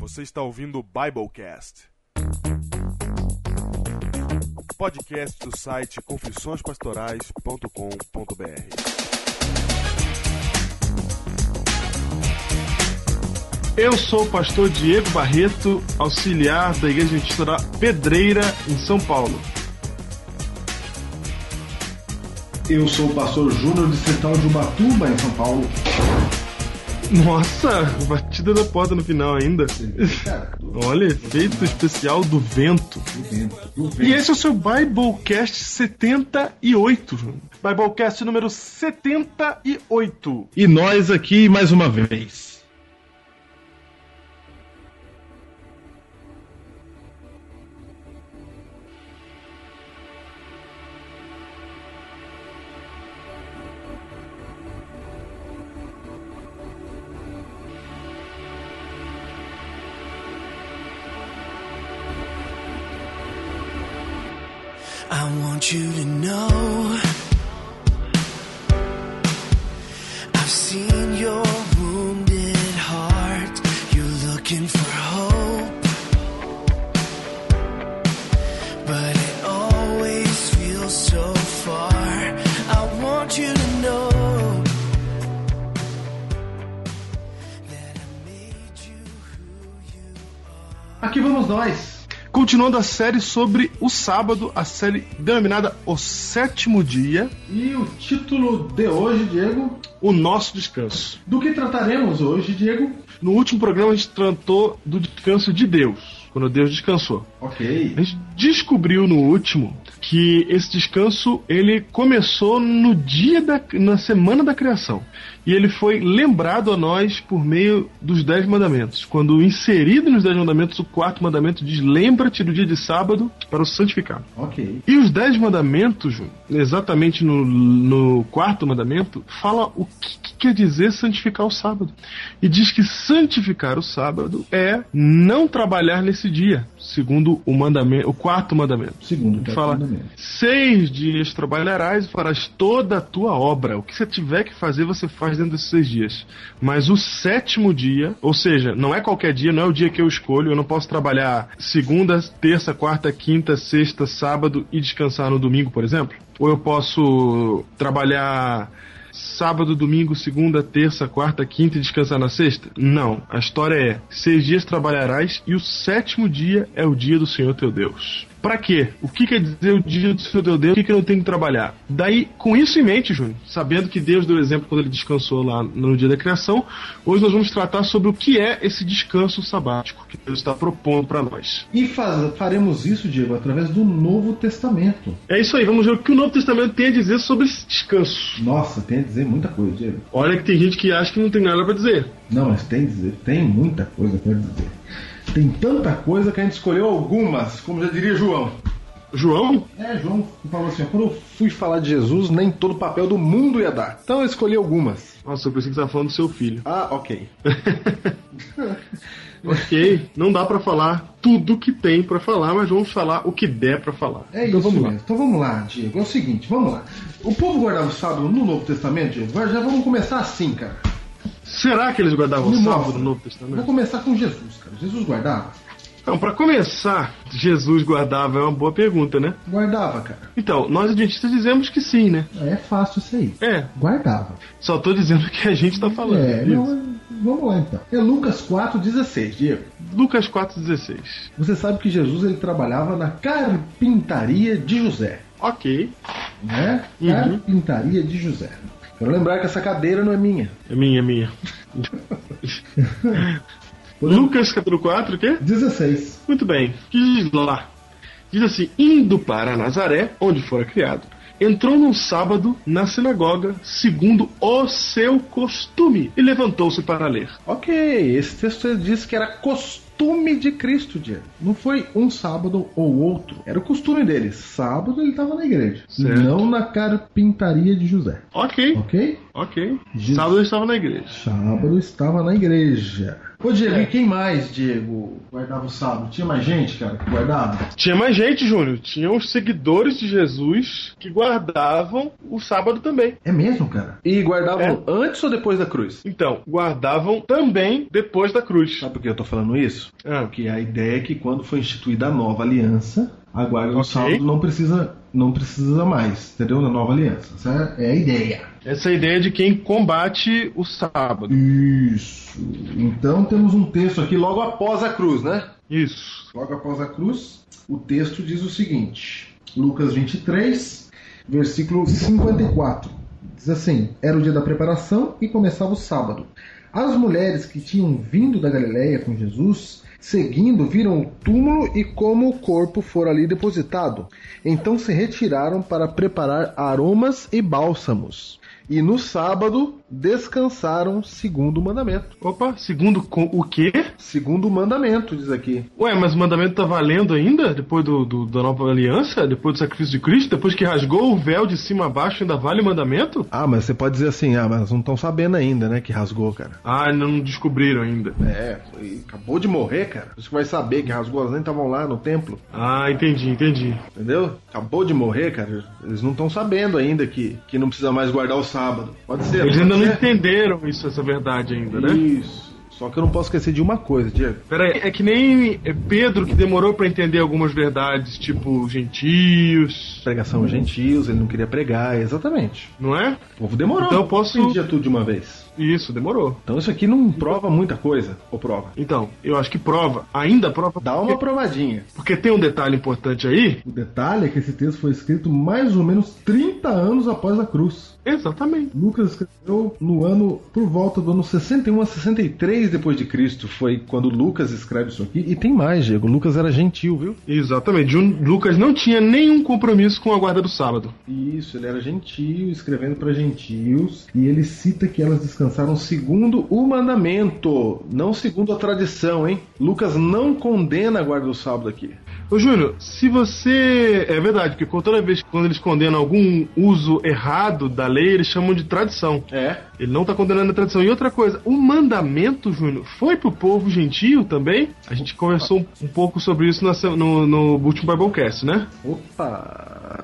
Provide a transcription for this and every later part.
Você está ouvindo o Biblecast, podcast do site confissõespastorais.com.br. Eu sou o pastor Diego Barreto, auxiliar da Igreja Adventista da Pedreira, em São Paulo. Eu sou o pastor Júnior, distrital de Ubatuba, em São Paulo. Nossa, batida da porta no final ainda. Olha, efeito especial do vento. Do vento. E esse é o seu Biblecast 78. Biblecast número 78. E nós aqui mais uma vez. I want you to know I've seen your wounded heart. You're looking for hope, but it always feels so far. I want you to know that I made you who you are. Aqui vamos nós. Continuando a série sobre o sábado, a série denominada O Sétimo Dia. E o título de hoje, Diego? O Nosso Descanso. Do que trataremos hoje, Diego? No último programa a gente tratou do descanso de Deus, quando Deus descansou. Ok. A gente descobriu no último que esse descanso ele começou na semana da criação. E ele foi lembrado a nós por meio dos 10 mandamentos. Quando inserido nos 10 mandamentos, o quarto mandamento diz: lembra-te do dia de sábado para o santificar. Ok. E os 10 mandamentos, exatamente no quarto mandamento, fala o que quer dizer santificar o sábado. E diz que santificar o sábado é não trabalhar nesse dia, segundo o quarto mandamento. Segundo o quarto fala, mandamento. 6 dias trabalharás e farás toda a tua obra. O que você tiver que fazer, você faz dentro desses 6 dias. Mas o sétimo dia, ou seja, não é qualquer dia, não é o dia que eu escolho. Eu não posso trabalhar segunda, terça, quarta, quinta, sexta, sábado e descansar no domingo, por exemplo. Ou eu posso trabalhar sábado, domingo, segunda, terça, quarta, quinta e descansar na sexta? Não. A história é: 6 dias trabalharás e o sétimo dia é o dia do Senhor teu Deus. Pra quê? O que quer dizer o dia do Senhor teu Deus? O que eu não tenho que trabalhar? Daí, com isso em mente, Júnior, sabendo que Deus deu exemplo quando ele descansou lá no dia da criação, hoje nós vamos tratar sobre o que é esse descanso sabático que Deus está propondo para nós. E faremos isso, Diego, através do Novo Testamento. É isso aí, vamos ver o que o Novo Testamento tem a dizer sobre esse descanso. Nossa, tem a dizer muita coisa, Diego. Olha que tem gente que acha que não tem nada para dizer. Não, mas tem a dizer, tem muita coisa para dizer. Tem tanta coisa que a gente escolheu algumas, como já diria João. João? João falou assim: quando eu fui falar de Jesus, nem todo o papel do mundo ia dar. Então eu escolhi algumas. Nossa, eu pensei que você estava falando do seu filho. Ah, ok. Ok, não dá pra falar tudo que tem pra falar, mas vamos falar o que der pra falar. É então, isso vamos mesmo. lá. Então vamos lá, Diego. É o seguinte, vamos lá. O povo guardava o sábado no Novo Testamento, Diego? Já vamos começar assim, cara. Será que eles guardavam o sábado no Novo Testamento? Vou começar com Jesus, cara. Jesus guardava? Então, pra começar, Jesus guardava é uma boa pergunta, né? Guardava, cara. Então, nós adventistas dizemos que sim, né? É fácil isso aí. Guardava. Só tô dizendo que a gente tá falando. Vamos lá então. É Lucas 4,16, Diego. Lucas 4,16. Você sabe que Jesus ele trabalhava na carpintaria de José. Ok. Né? Carpintaria de José. Quero lembrar que essa cadeira não é minha. É minha. Lucas capítulo 4, o quê? 16. Muito bem. Diz lá. Diz assim: indo para Nazaré, onde fora criado, entrou num sábado na sinagoga, segundo o seu costume, e levantou-se para ler. Ok, esse texto diz que era costume de Cristo, Diego. Não foi um sábado ou outro. Era o costume dele. Sábado ele estava na igreja. Certo. Não na carpintaria de José. Ok. Ok? Sábado ele estava na igreja. Sábado estava na igreja. Ô, Diego, e quem mais, Diego, guardava o sábado? Tinha mais gente, cara, que guardava? Tinha mais gente, Júnior. Tinha os seguidores de Jesus que guardavam o sábado também. É mesmo, cara? E guardavam antes ou depois da cruz? Então, guardavam também depois da cruz. Sabe por que eu tô falando isso? Ah. Porque a ideia é que quando foi instituída a nova aliança, a guarda do Ok. sábado não precisa mais, entendeu? Na nova aliança. Essa é a ideia. Essa é a ideia de quem combate o sábado. Isso. Então temos um texto aqui logo após a cruz, né? Isso. Logo após a cruz, o texto diz o seguinte: Lucas 23, versículo 54. Diz assim: Era o dia da preparação e começava o sábado. As mulheres que tinham vindo da Galileia com Jesus, seguindo, viram o túmulo e como o corpo fora ali depositado. Então se retiraram para preparar aromas e bálsamos. E no sábado descansaram segundo o mandamento. Opa, segundo o quê? Segundo o mandamento, diz aqui. Ué, mas o mandamento tá valendo ainda? Depois da nova aliança? Depois do sacrifício de Cristo? Depois que rasgou o véu de cima a baixo, ainda vale o mandamento? Ah, mas você pode dizer assim, mas não estão sabendo ainda, né, que rasgou, cara. Ah, não descobriram ainda. Acabou de morrer, cara. Você vai saber que rasgou, elas nem estavam lá no templo. Ah, entendi. Entendeu? Acabou de morrer, cara. Eles não estão sabendo ainda que não precisa mais guardar o sábado. Pode ser. Eles pode ainda não ser. entenderam essa verdade ainda, né? Isso. Só que eu não posso esquecer de uma coisa, Diego. Peraí, é que nem Pedro que demorou pra entender algumas verdades, tipo gentios, Pregação gentios, ele não queria pregar, exatamente. não é? O povo demorou. Então eu posso- Não entendia tudo de uma vez. Isso, demorou. Então isso aqui não prova muita coisa, ou prova? Então, eu acho que ainda prova. Dá uma provadinha. Porque tem um detalhe importante aí. O detalhe é que esse texto foi escrito mais ou menos 30 anos após a cruz. Exatamente. Lucas escreveu por volta do ano 61 a 63 depois de Cristo. Foi quando Lucas escreve isso aqui. E tem mais, Diego. Lucas era gentil, viu? Exatamente. Lucas não tinha nenhum compromisso com a guarda do sábado. Isso, ele era gentil, escrevendo para gentios. E ele cita que elas descansaram segundo o mandamento, não segundo a tradição, hein? Lucas não condena a guarda do sábado aqui. Ô Júnior, se você... É verdade, porque toda vez que quando eles condenam algum uso errado da lei, eles chamam de tradição. É. Ele não tá condenando a tradição. E outra coisa, o mandamento, Júnior, foi pro povo gentio também? A gente conversou um pouco sobre isso no último Biblecast, né? Opa!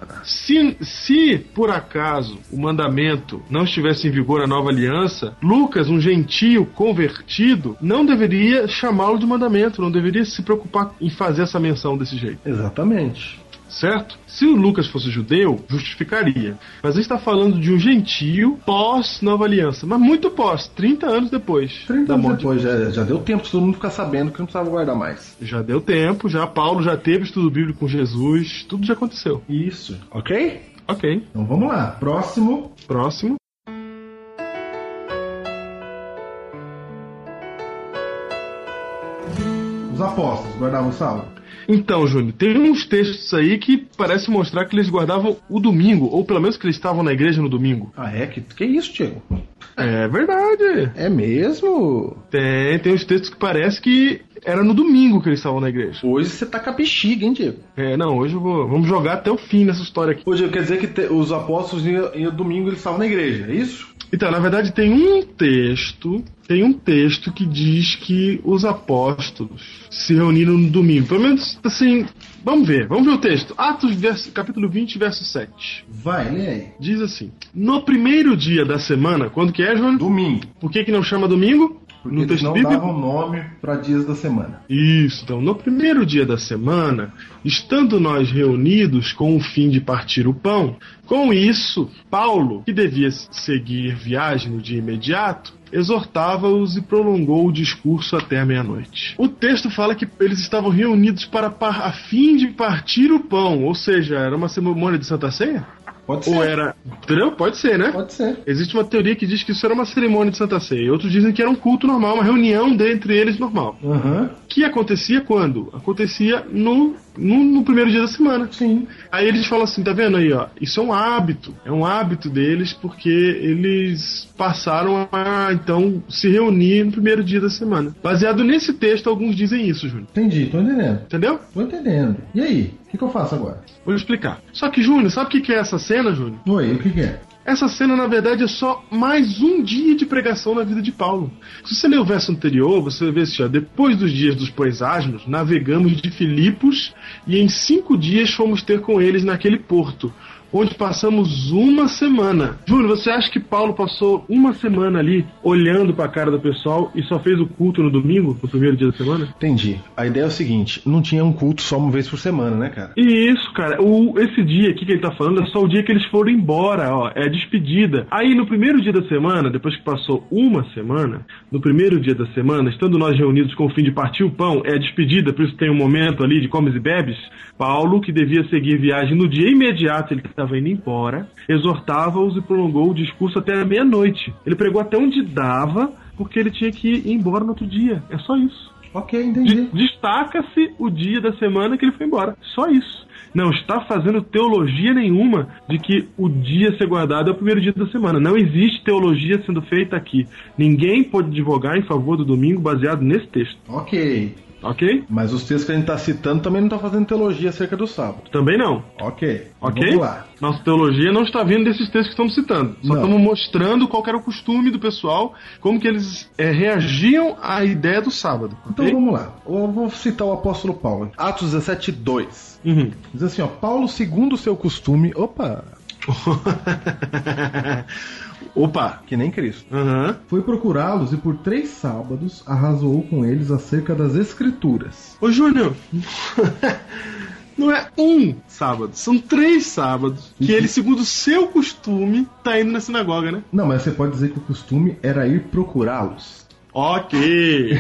Se por acaso o mandamento não estivesse em vigor na nova aliança, Lucas, um gentio convertido, não deveria chamá-lo de mandamento, não deveria se preocupar em fazer essa menção desse jeito. Exatamente. Certo? Se o Lucas fosse judeu, justificaria. Mas a gente está falando de um gentio pós-nova aliança. Mas muito pós, 30 anos depois. 30 da anos morte. depois, já deu tempo de todo mundo ficar sabendo que não precisava guardar mais. Já deu tempo, já Paulo já teve estudo bíblico com Jesus, tudo já aconteceu. Isso. Ok? Ok, Então vamos lá. Próximo. próximo. Os apóstolos guardavam o sábado. Então, Júnior, tem uns textos aí que parecem mostrar que eles guardavam o domingo, ou pelo menos que eles estavam na igreja no domingo. Ah, é? Que isso, Diego? É verdade. É mesmo? Tem uns textos que parece que era no domingo que eles estavam na igreja. Hoje você tá com a bexiga, hein, Diego? Não, hoje vamos jogar até o fim nessa história aqui. Ô, Diego, quer dizer que os apóstolos iam domingo eles estavam na igreja, é isso? Então, na verdade, tem um texto que diz que os apóstolos se reuniram no domingo. Pelo menos, assim, vamos ver o texto. Atos, capítulo 20, verso 7. Vai, lê aí. Diz assim: no primeiro dia da semana, quando que é, João? Domingo. Por que não chama domingo? Porque No eles texto não bíblico? davam nome para dias da semana. Isso, então, no primeiro dia da semana, estando nós reunidos com o fim de partir o pão, com isso, Paulo, que devia seguir viagem no dia imediato, exortava-os e prolongou o discurso até a meia-noite. O texto fala que eles estavam reunidos a fim de partir o pão, ou seja, era uma cerimônia de Santa Ceia? Pode ser. Ou era... Entendeu? Pode ser, né? Pode ser. Existe uma teoria que diz que isso era uma cerimônia de Santa Ceia. Outros dizem que era um culto normal, uma reunião entre eles normal. Aham. Que acontecia quando? Acontecia no primeiro dia da semana. Sim. Aí eles falam assim, tá vendo aí, ó? Isso é um hábito deles, porque eles passaram a, então, se reunir no primeiro dia da semana. Baseado nesse texto, alguns dizem isso, Júnior. Entendi, tô entendendo. Entendeu? Tô entendendo. E aí? O que eu faço agora? Vou explicar. Só que, Júnior, sabe o que é essa cena, Júnior? Oi, o que é? Essa cena, na verdade, é só mais um dia de pregação na vida de Paulo. Se você ler o verso anterior, você vai ver assim, ó, depois dos dias dos poisasmos, navegamos de Filipos e em 5 dias fomos ter com eles naquele porto, onde passamos uma semana. Júnior, você acha que Paulo passou uma semana ali olhando pra cara do pessoal e só fez o culto no domingo, no primeiro dia da semana? Entendi. A ideia é o seguinte, não tinha um culto só uma vez por semana, né, cara? Isso, cara. Esse dia aqui que ele tá falando é só o dia que eles foram embora, ó. É a despedida. Aí no primeiro dia da semana, depois que passou uma semana, no primeiro dia da semana, estando nós reunidos com o fim de partir o pão, é a despedida, por isso tem um momento ali de comes e bebes. Paulo, que devia seguir viagem no dia imediato, ele estava indo embora, exortava-os e prolongou o discurso até a meia-noite. Ele pregou até onde dava, porque ele tinha que ir embora no outro dia. É só isso. Ok, entendi. Destaca-se o dia da semana que ele foi embora. Só isso. Não está fazendo teologia nenhuma de que o dia a ser guardado é o primeiro dia da semana. Não existe teologia sendo feita aqui. Ninguém pode advogar em favor do domingo baseado nesse texto. Ok. Ok? Mas os textos que a gente tá citando também não tá fazendo teologia acerca do sábado. Também não. Ok. Ok? Vamos lá. Nossa teologia não está vindo desses textos que estamos citando. Só Não. estamos mostrando qual que era o costume do pessoal, como que eles reagiam à ideia do sábado. Então Ok? vamos lá. Eu vou citar o apóstolo Paulo. Atos 17:2. Uhum. Diz assim, ó. Paulo, segundo o seu costume... Opa! Opa! Que nem Cristo. Aham. Foi procurá-los e por 3 sábados arrazoou com eles acerca das Escrituras. Ô Júnior, não é um sábado, são 3 sábados que ele, segundo o seu costume, tá indo na sinagoga, né? Não, mas você pode dizer que o costume era ir procurá-los. Ok.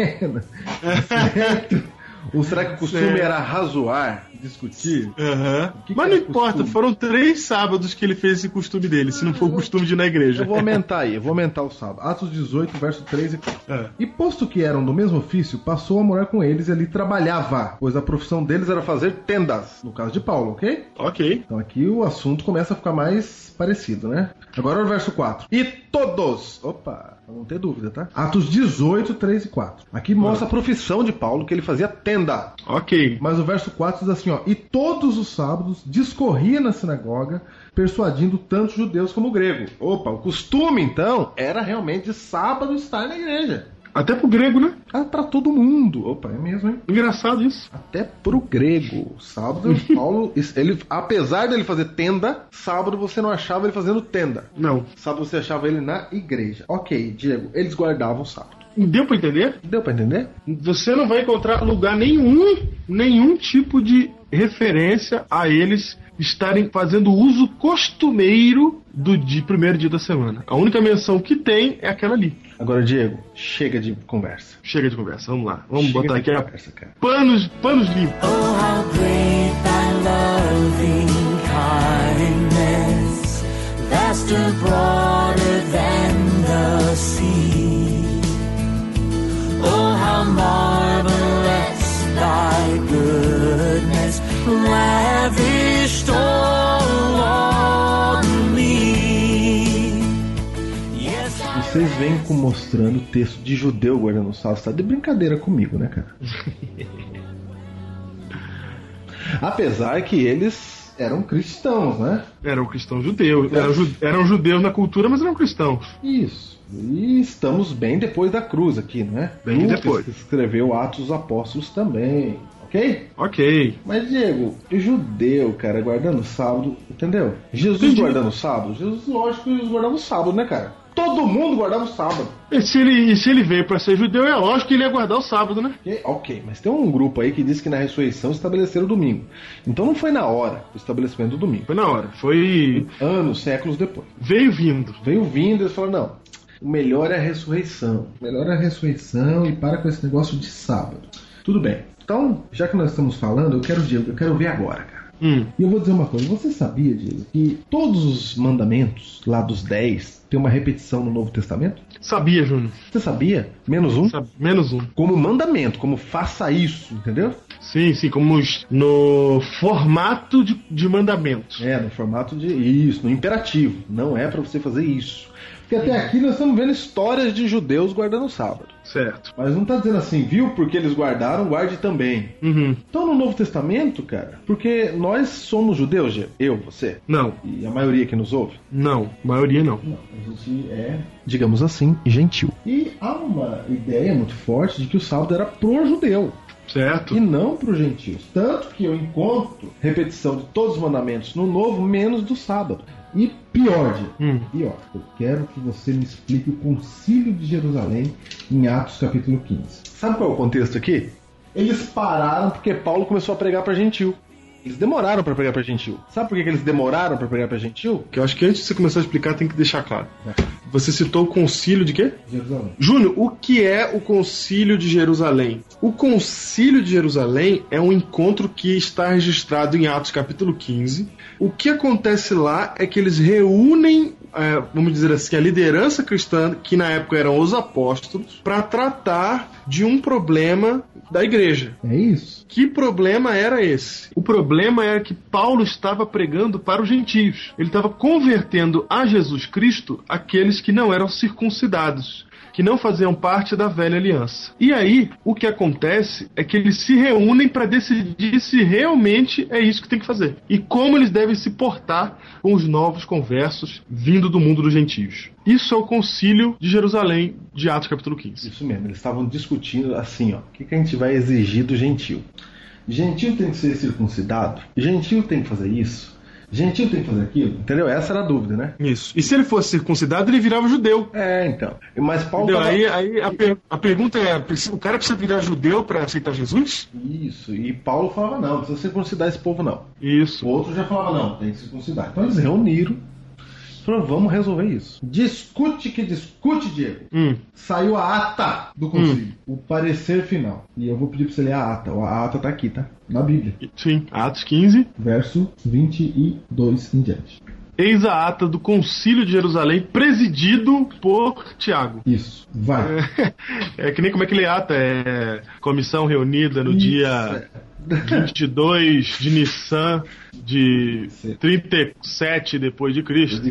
Certo? Ou será que o costume Certo. era razoar, discutir? Aham. que Mas é não importa, costume? foram 3 sábados que ele fez esse costume dele, se não for o costume de ir na igreja. Eu vou aumentar aí, eu vou aumentar o sábado. Atos 18, verso 3 e 4. É. E posto que eram do mesmo ofício, passou a morar com eles e ali trabalhava, pois a profissão deles era fazer tendas, no caso de Paulo, ok? Ok. Então aqui o assunto começa a ficar mais parecido, né? Agora o verso 4. E todos... Opa, pra não ter dúvida, tá? Atos 18, 3 e 4. Aqui mostra a profissão de Paulo, que ele fazia tenda. Ok. Mas o verso 4 diz assim, ó. E todos os sábados discorria na sinagoga, persuadindo tanto judeus como gregos. Opa, o costume, então, era realmente de sábado estar na igreja. Até pro grego, né? Ah, pra todo mundo. Opa, é mesmo, hein? Engraçado isso. Até pro grego. Sábado, Paulo, ele, apesar dele fazer tenda, sábado você não achava ele fazendo tenda. Não. Sábado você achava ele na igreja. Ok, Diego, eles guardavam o sábado. Deu pra entender? Deu pra entender? Você não vai encontrar lugar nenhum tipo de referência a eles estarem fazendo uso costumeiro do primeiro dia da semana. A única menção que tem é aquela ali. Agora, Diego, chega de conversa. Chega de conversa, vamos lá. Vamos Chega botar de aqui a conversa, cara. panos limpos. Oh, how great thy loving kindness, vaster, broader than the sea. Oh, how marvelous thy goodness, lavished all on me. Yes, I Vocês vêm mostrando o texto de judeu guardando o sábado. Você tá de brincadeira comigo, né, cara? Apesar que eles... Eram cristãos, né? Eram cristãos judeus. Eram judeus na cultura, mas eram cristãos. Isso. E estamos bem depois da cruz aqui, não é? Bem Lucas depois. que escreveu Atos dos Apóstolos também, ok? Ok. Mas, Diego, judeu, cara, guardando o sábado, entendeu? Jesus Entendi. guardando o sábado? Jesus, lógico que Jesus guardava o sábado, né, cara? Todo mundo guardava o sábado. E se ele veio pra ser judeu, é lógico que ele ia guardar o sábado, né? Ok, mas tem um grupo aí que diz que na ressurreição estabeleceram o domingo. Então não foi na hora o estabelecimento do domingo. Foi na hora. Foi. Anos, séculos depois. Veio vindo. Veio vindo e eles falaram, não, o melhor é a ressurreição. O melhor é a ressurreição e para com esse negócio de sábado. Tudo bem. Então, já que nós estamos falando, eu quero ver agora, cara. E eu vou dizer uma coisa, você sabia, Diego, que todos os mandamentos lá dos 10 tem uma repetição no Novo Testamento? Sabia, Júnior. Você sabia? Menos um? Menos um. Como mandamento, como faça isso, entendeu? Sim, como no formato de mandamento. É, no formato de isso, no imperativo. Não é pra você fazer isso. Porque até aqui nós estamos vendo histórias de judeus guardando o sábado. Certo. Mas não tá dizendo assim, viu? Porque eles guardaram, guarde também. Uhum. Então no Novo Testamento, cara, porque nós somos judeus, eu, você, Não, e a maioria que nos ouve, não. Maioria não. não, a gente é, digamos assim, gentil. E há uma ideia muito forte de que o sábado era pro judeu Certo. e não pro gentios. Tanto que eu encontro repetição de todos os mandamentos no Novo, menos do sábado. E pior, Diego, pior, eu quero que você me explique o Concílio de Jerusalém em Atos capítulo 15. Sabe qual é o contexto aqui? Eles pararam porque Paulo começou a pregar para gentil. Eles demoraram para pregar para gentil. Sabe por que eles demoraram para pregar para gentil? Que eu acho que antes de você começar a explicar tem que deixar claro. Você citou o concílio de quê? Jerusalém. Júnior, o que é o Concílio de Jerusalém? O Concílio de Jerusalém é um encontro que está registrado em Atos capítulo 15. O que acontece lá é que eles reúnem, vamos dizer assim, a liderança cristã, que na época eram os apóstolos, para tratar de um problema da igreja. É isso. Que problema era esse? O problema era que Paulo estava pregando para os gentios. Ele estava convertendo a Jesus Cristo aqueles que não eram circuncidados, que não faziam parte da velha aliança. E aí, o que acontece é que eles se reúnem para decidir se realmente é isso que tem que fazer. E como eles devem se portar com os novos conversos vindo do mundo dos gentios. Isso é o Concílio de Jerusalém de Atos capítulo 15. Isso mesmo, eles estavam discutindo assim, ó, o que a gente vai exigir do gentil? Gentil tem que ser circuncidado? Gentil tem que fazer isso? Gentil tem que fazer aquilo? Entendeu? Essa era a dúvida, né? Isso. E se ele fosse circuncidado, ele virava judeu. É, então. Mas Paulo... Entendeu? tava- Aí a pergunta é, o cara precisa virar judeu para aceitar Jesus? Isso, e Paulo falava, não precisa circuncidar esse povo não. Isso. O outro já falava, não, tem que circuncidar. Então eles reuniram, falaram, vamos resolver isso. Discute que discute, Diego. Saiu a ata do concílio. O parecer final. E eu vou pedir pra você ler a ata. A ata tá aqui, tá? Na Bíblia. Sim. Atos 15. Verso 22 em diante. Eis a ata do Concílio de Jerusalém, presidido por Tiago. Isso. Vai. É que nem como é que lê ata. É comissão reunida no dia 22 de Nissan de 37 depois de Cristo.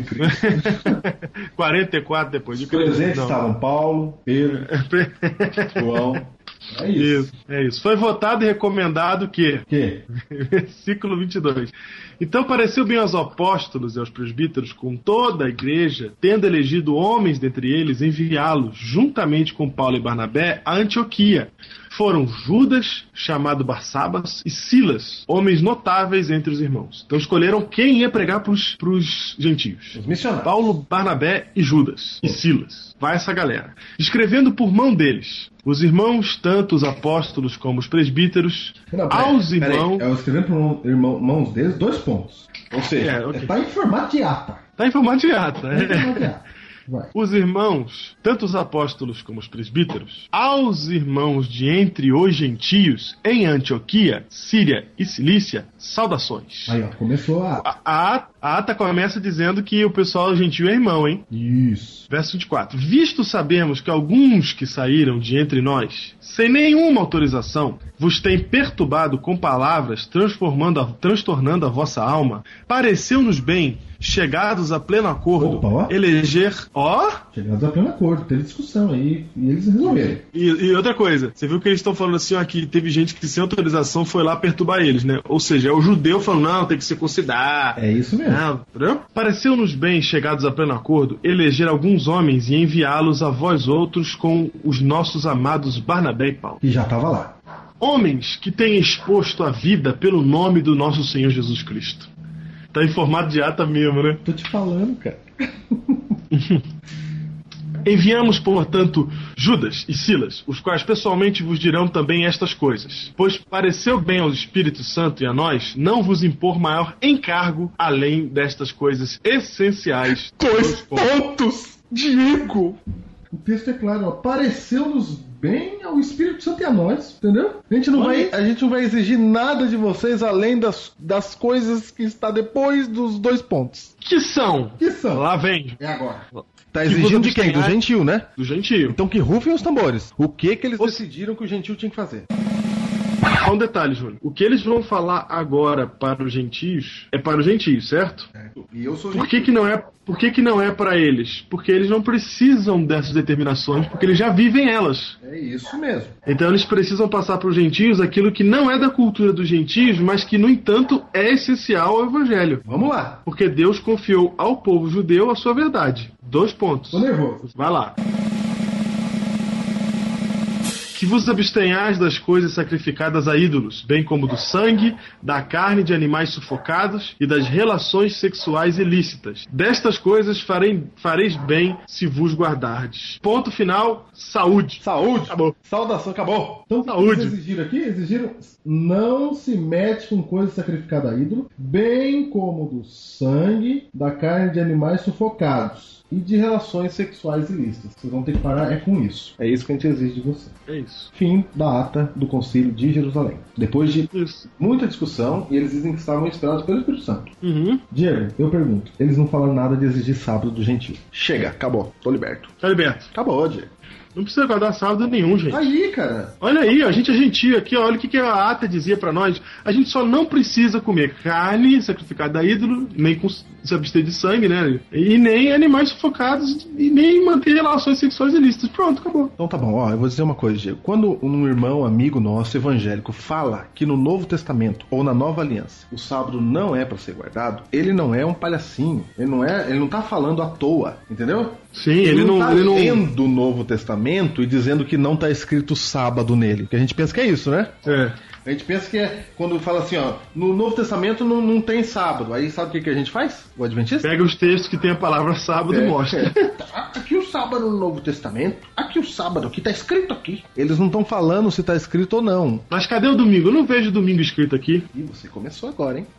44 depois de Os Cristo. presentes Não. estavam Paulo, Pedro, João. É isso. Isso, é isso. Foi votado e recomendado que... O quê? Versículo 22. Então pareceu bem aos apóstolos e aos presbíteros, com toda a igreja, tendo elegido homens dentre eles, enviá-los, juntamente com Paulo e Barnabé, a Antioquia. Foram Judas, chamado Barsabas, e Silas, homens notáveis entre os irmãos. Então escolheram quem ia pregar para os gentios. Os missionários. Paulo, Barnabé e Judas. E Silas. Vai essa galera. Escrevendo por mão deles, os irmãos, tanto os apóstolos como os presbíteros, Não, aos peraí. irmãos... Eu escrevi por mãos deles 2 pontos. Ou seja, ok. Tá em formato de ata. Tá em formato de ata. Tá em formato de ata. Vai. Os irmãos, tanto os apóstolos como os presbíteros, aos irmãos de entre os gentios, em Antioquia, Síria e Cilícia, saudações. Aí, ó. Começou a ata. A ata começa dizendo que o pessoal gentil é irmão, hein? Isso. Verso 24. Visto sabemos que alguns que saíram de entre nós, sem nenhuma autorização, vos têm perturbado com palavras, transtornando a vossa alma, pareceu-nos bem, chegados a pleno acordo, Opa, ó. eleger... Chegados a pleno acordo. Teve discussão aí. E eles resolveram. E outra coisa, você viu que eles estão falando assim, ó, que teve gente que sem autorização foi lá perturbar eles, né? Ou seja, é o judeu falando, não, tem que circuncidar. É isso mesmo. Não, entendeu? Pareceu-nos bem, chegados a pleno acordo, eleger alguns homens e enviá-los a vós outros com os nossos amados Barnabé e Paulo. E já tava lá. Homens que têm exposto a vida pelo nome do nosso Senhor Jesus Cristo. Tá em formato de ata mesmo, né? Tô te falando, cara. Enviamos, portanto, Judas e Silas, os quais pessoalmente vos dirão também estas coisas. Pois pareceu bem ao Espírito Santo e a nós não vos impor maior encargo além destas coisas essenciais. 2 pontos, Diego! O texto é claro, ó. Pareceu-nos bem ao Espírito Santo e a nós, entendeu? A gente não vai exigir nada de vocês além das coisas que está depois dos 2 pontos. Que são? Que são? Lá vem. É agora. Tá Que exigindo de vos quem? Do gentil, né? Do gentio. Então que rufem os tambores. O que eles decidiram que o gentil tinha que fazer? Só um detalhe, Júnior. O que eles vão falar agora para os gentios é para os gentios, certo? E eu sou Por que não é para eles? Porque eles não precisam dessas determinações, porque eles já vivem elas. É isso mesmo. Então eles precisam passar para os gentios aquilo que não é da cultura dos gentios, mas que, no entanto, é essencial ao evangelho. Vamos lá. Porque Deus confiou ao povo judeu a sua verdade. 2 pontos. Tô nervoso. Vai lá. Que vos abstenhais das coisas sacrificadas a ídolos, bem como do sangue, da carne de animais sufocados e das relações sexuais ilícitas. Destas coisas fareis bem se vos guardardes. Ponto final, saúde. Saúde. Acabou. Saudação, acabou. Então, o que Saúde. eles exigiram aqui? Exigiram não se mete com coisa sacrificada a ídolo, bem como do sangue, da carne de animais sufocados e de relações sexuais ilícitas. Vocês vão ter que parar com isso. É isso que a gente exige de você. É isso. Fim da ata do Concílio de Jerusalém. Depois de Isso. muita discussão, e eles dizem que estavam inspirados pelo Espírito Santo. Uhum. Diego, eu pergunto, eles não falaram nada de exigir sábado do gentio. Chega, acabou, tô liberto. Tá liberto. Acabou, Diego. Não precisa guardar sábado nenhum, gente. Aí, cara. Olha aí, a gente é gentil aqui, ó, olha o que a ata dizia pra nós. A gente só não precisa comer carne sacrificada a ídolo, nem se abster de sangue, né? E nem animais sufocados, e nem manter relações sexuais ilícitas. Pronto, acabou. Então tá bom, ó, eu vou dizer uma coisa, Diego. Quando um irmão, amigo nosso, evangélico, fala que no Novo Testamento ou na Nova Aliança o sábado não é pra ser guardado, ele não é um palhacinho. Ele não tá falando à toa, entendeu? Sim, ele não tá lendo o Novo Testamento e dizendo que não tá escrito sábado nele. Porque a gente pensa que é isso, né? É. A gente pensa que é quando fala assim, ó, no Novo Testamento não tem sábado. Aí sabe o que a gente faz? O Adventista? Pega os textos que tem a palavra sábado e mostra. Aqui o sábado no Novo Testamento, aqui o sábado, aqui tá escrito aqui. Eles não estão falando se tá escrito ou não. Mas cadê o domingo? Eu não vejo domingo escrito aqui. Ih, você começou agora, hein?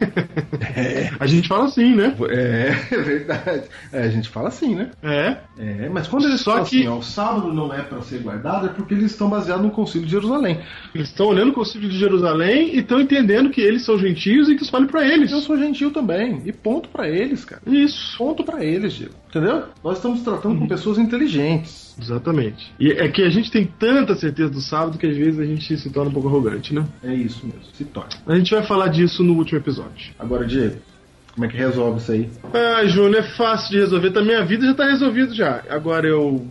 A gente fala assim, né? É verdade. A gente fala assim, né? Mas quando eles Só falam que- assim, ó, o sábado não é para ser guardado, é porque eles estão baseados no Concílio de Jerusalém. Eles estão olhando o Concílio de Jerusalém e estão entendendo que eles são gentios e que isso vale pra eles. Eu sou gentil também. E ponto pra eles, cara. Isso. Ponto pra eles, Diego. Entendeu? Nós estamos tratando com pessoas inteligentes. Exatamente. E é que a gente tem tanta certeza do sábado que às vezes a gente se torna um pouco arrogante, né? É isso mesmo. Se torna. A gente vai falar disso no último episódio. Agora, Diego, como é que resolve isso aí? Ah, Júnior, é fácil de resolver. A minha vida já tá resolvido já. Agora eu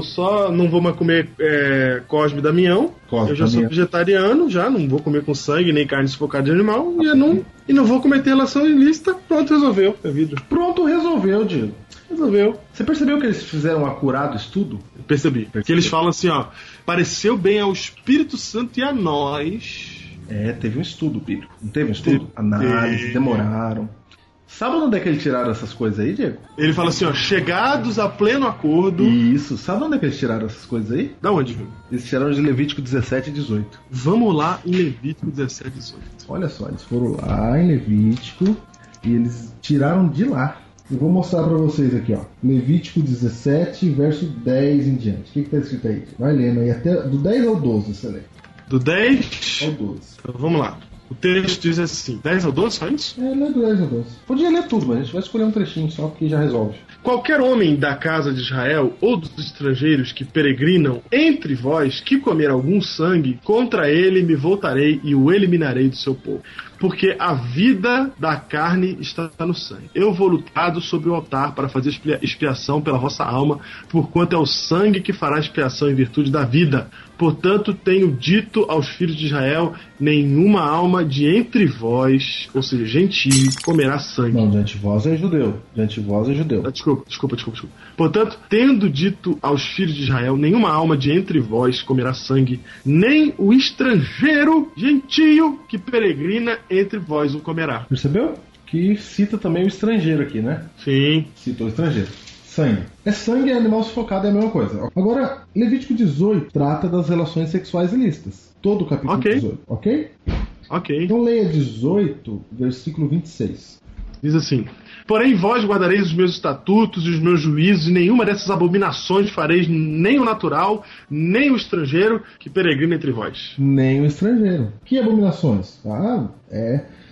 não vou mais comer Cosme e Damião. Cosme Eu já sou Damião. vegetariano, já não vou comer com sangue nem carne sufocada de animal. E não vou cometer relação ilícita. Pronto, resolveu a vida. Pronto, resolveu, Diego. Resolveu. Você percebeu que eles fizeram um acurado estudo? Percebi. Que eles falam assim, ó. Pareceu bem ao Espírito Santo e a nós. Teve um estudo bíblico. Não teve um estudo? Análise, demoraram. Sabe onde é que eles tiraram essas coisas aí, Diego? Ele fala assim, ó. Chegados a pleno acordo. Isso. Sabe onde é que eles tiraram essas coisas aí? Da onde, Júnior? Eles tiraram de Levítico 17 e 18. Vamos lá em Levítico 17 e 18. Olha só, eles foram lá em Levítico e eles tiraram de lá. Eu vou mostrar pra vocês aqui, ó. Levítico 17, verso 10 em diante. O que tá escrito aí? Vai lendo aí, até do 10 ao 12, você lê. Do 10 Ao 12. Então, vamos lá. O texto diz assim: 10 ao 12, só isso? Lê do 10 ao 12. Podia ler tudo, mas a gente vai escolher um trechinho só porque já resolve. Qualquer homem da casa de Israel ou dos estrangeiros que peregrinam entre vós que comer algum sangue, contra ele me voltarei e o eliminarei do seu povo. Porque a vida da carne está no sangue. Eu vou lutado sobre o altar para fazer expiação pela vossa alma, porquanto é o sangue que fará expiação em virtude da vida. Portanto, tenho dito aos filhos de Israel: nenhuma alma de entre vós, ou seja, gentio, comerá sangue. Não, diante de vós é judeu. Diante de vós é judeu. Desculpa. Portanto, tendo dito aos filhos de Israel: nenhuma alma de entre vós comerá sangue, nem o estrangeiro gentio que peregrina entre vós o comerá. Percebeu? Que cita também o estrangeiro aqui, né? Sim. Citou o estrangeiro. Sangue. Sangue e animal sufocado é a mesma coisa. Agora, Levítico 18 trata das relações sexuais ilícitas. Todo o capítulo Ok. 18, ok? Ok. Então leia 18, versículo 26. Diz assim: porém vós guardareis os meus estatutos e os meus juízos, e nenhuma dessas abominações fareis, nem o natural, nem o estrangeiro que peregrina entre vós. Nem o estrangeiro. Que abominações?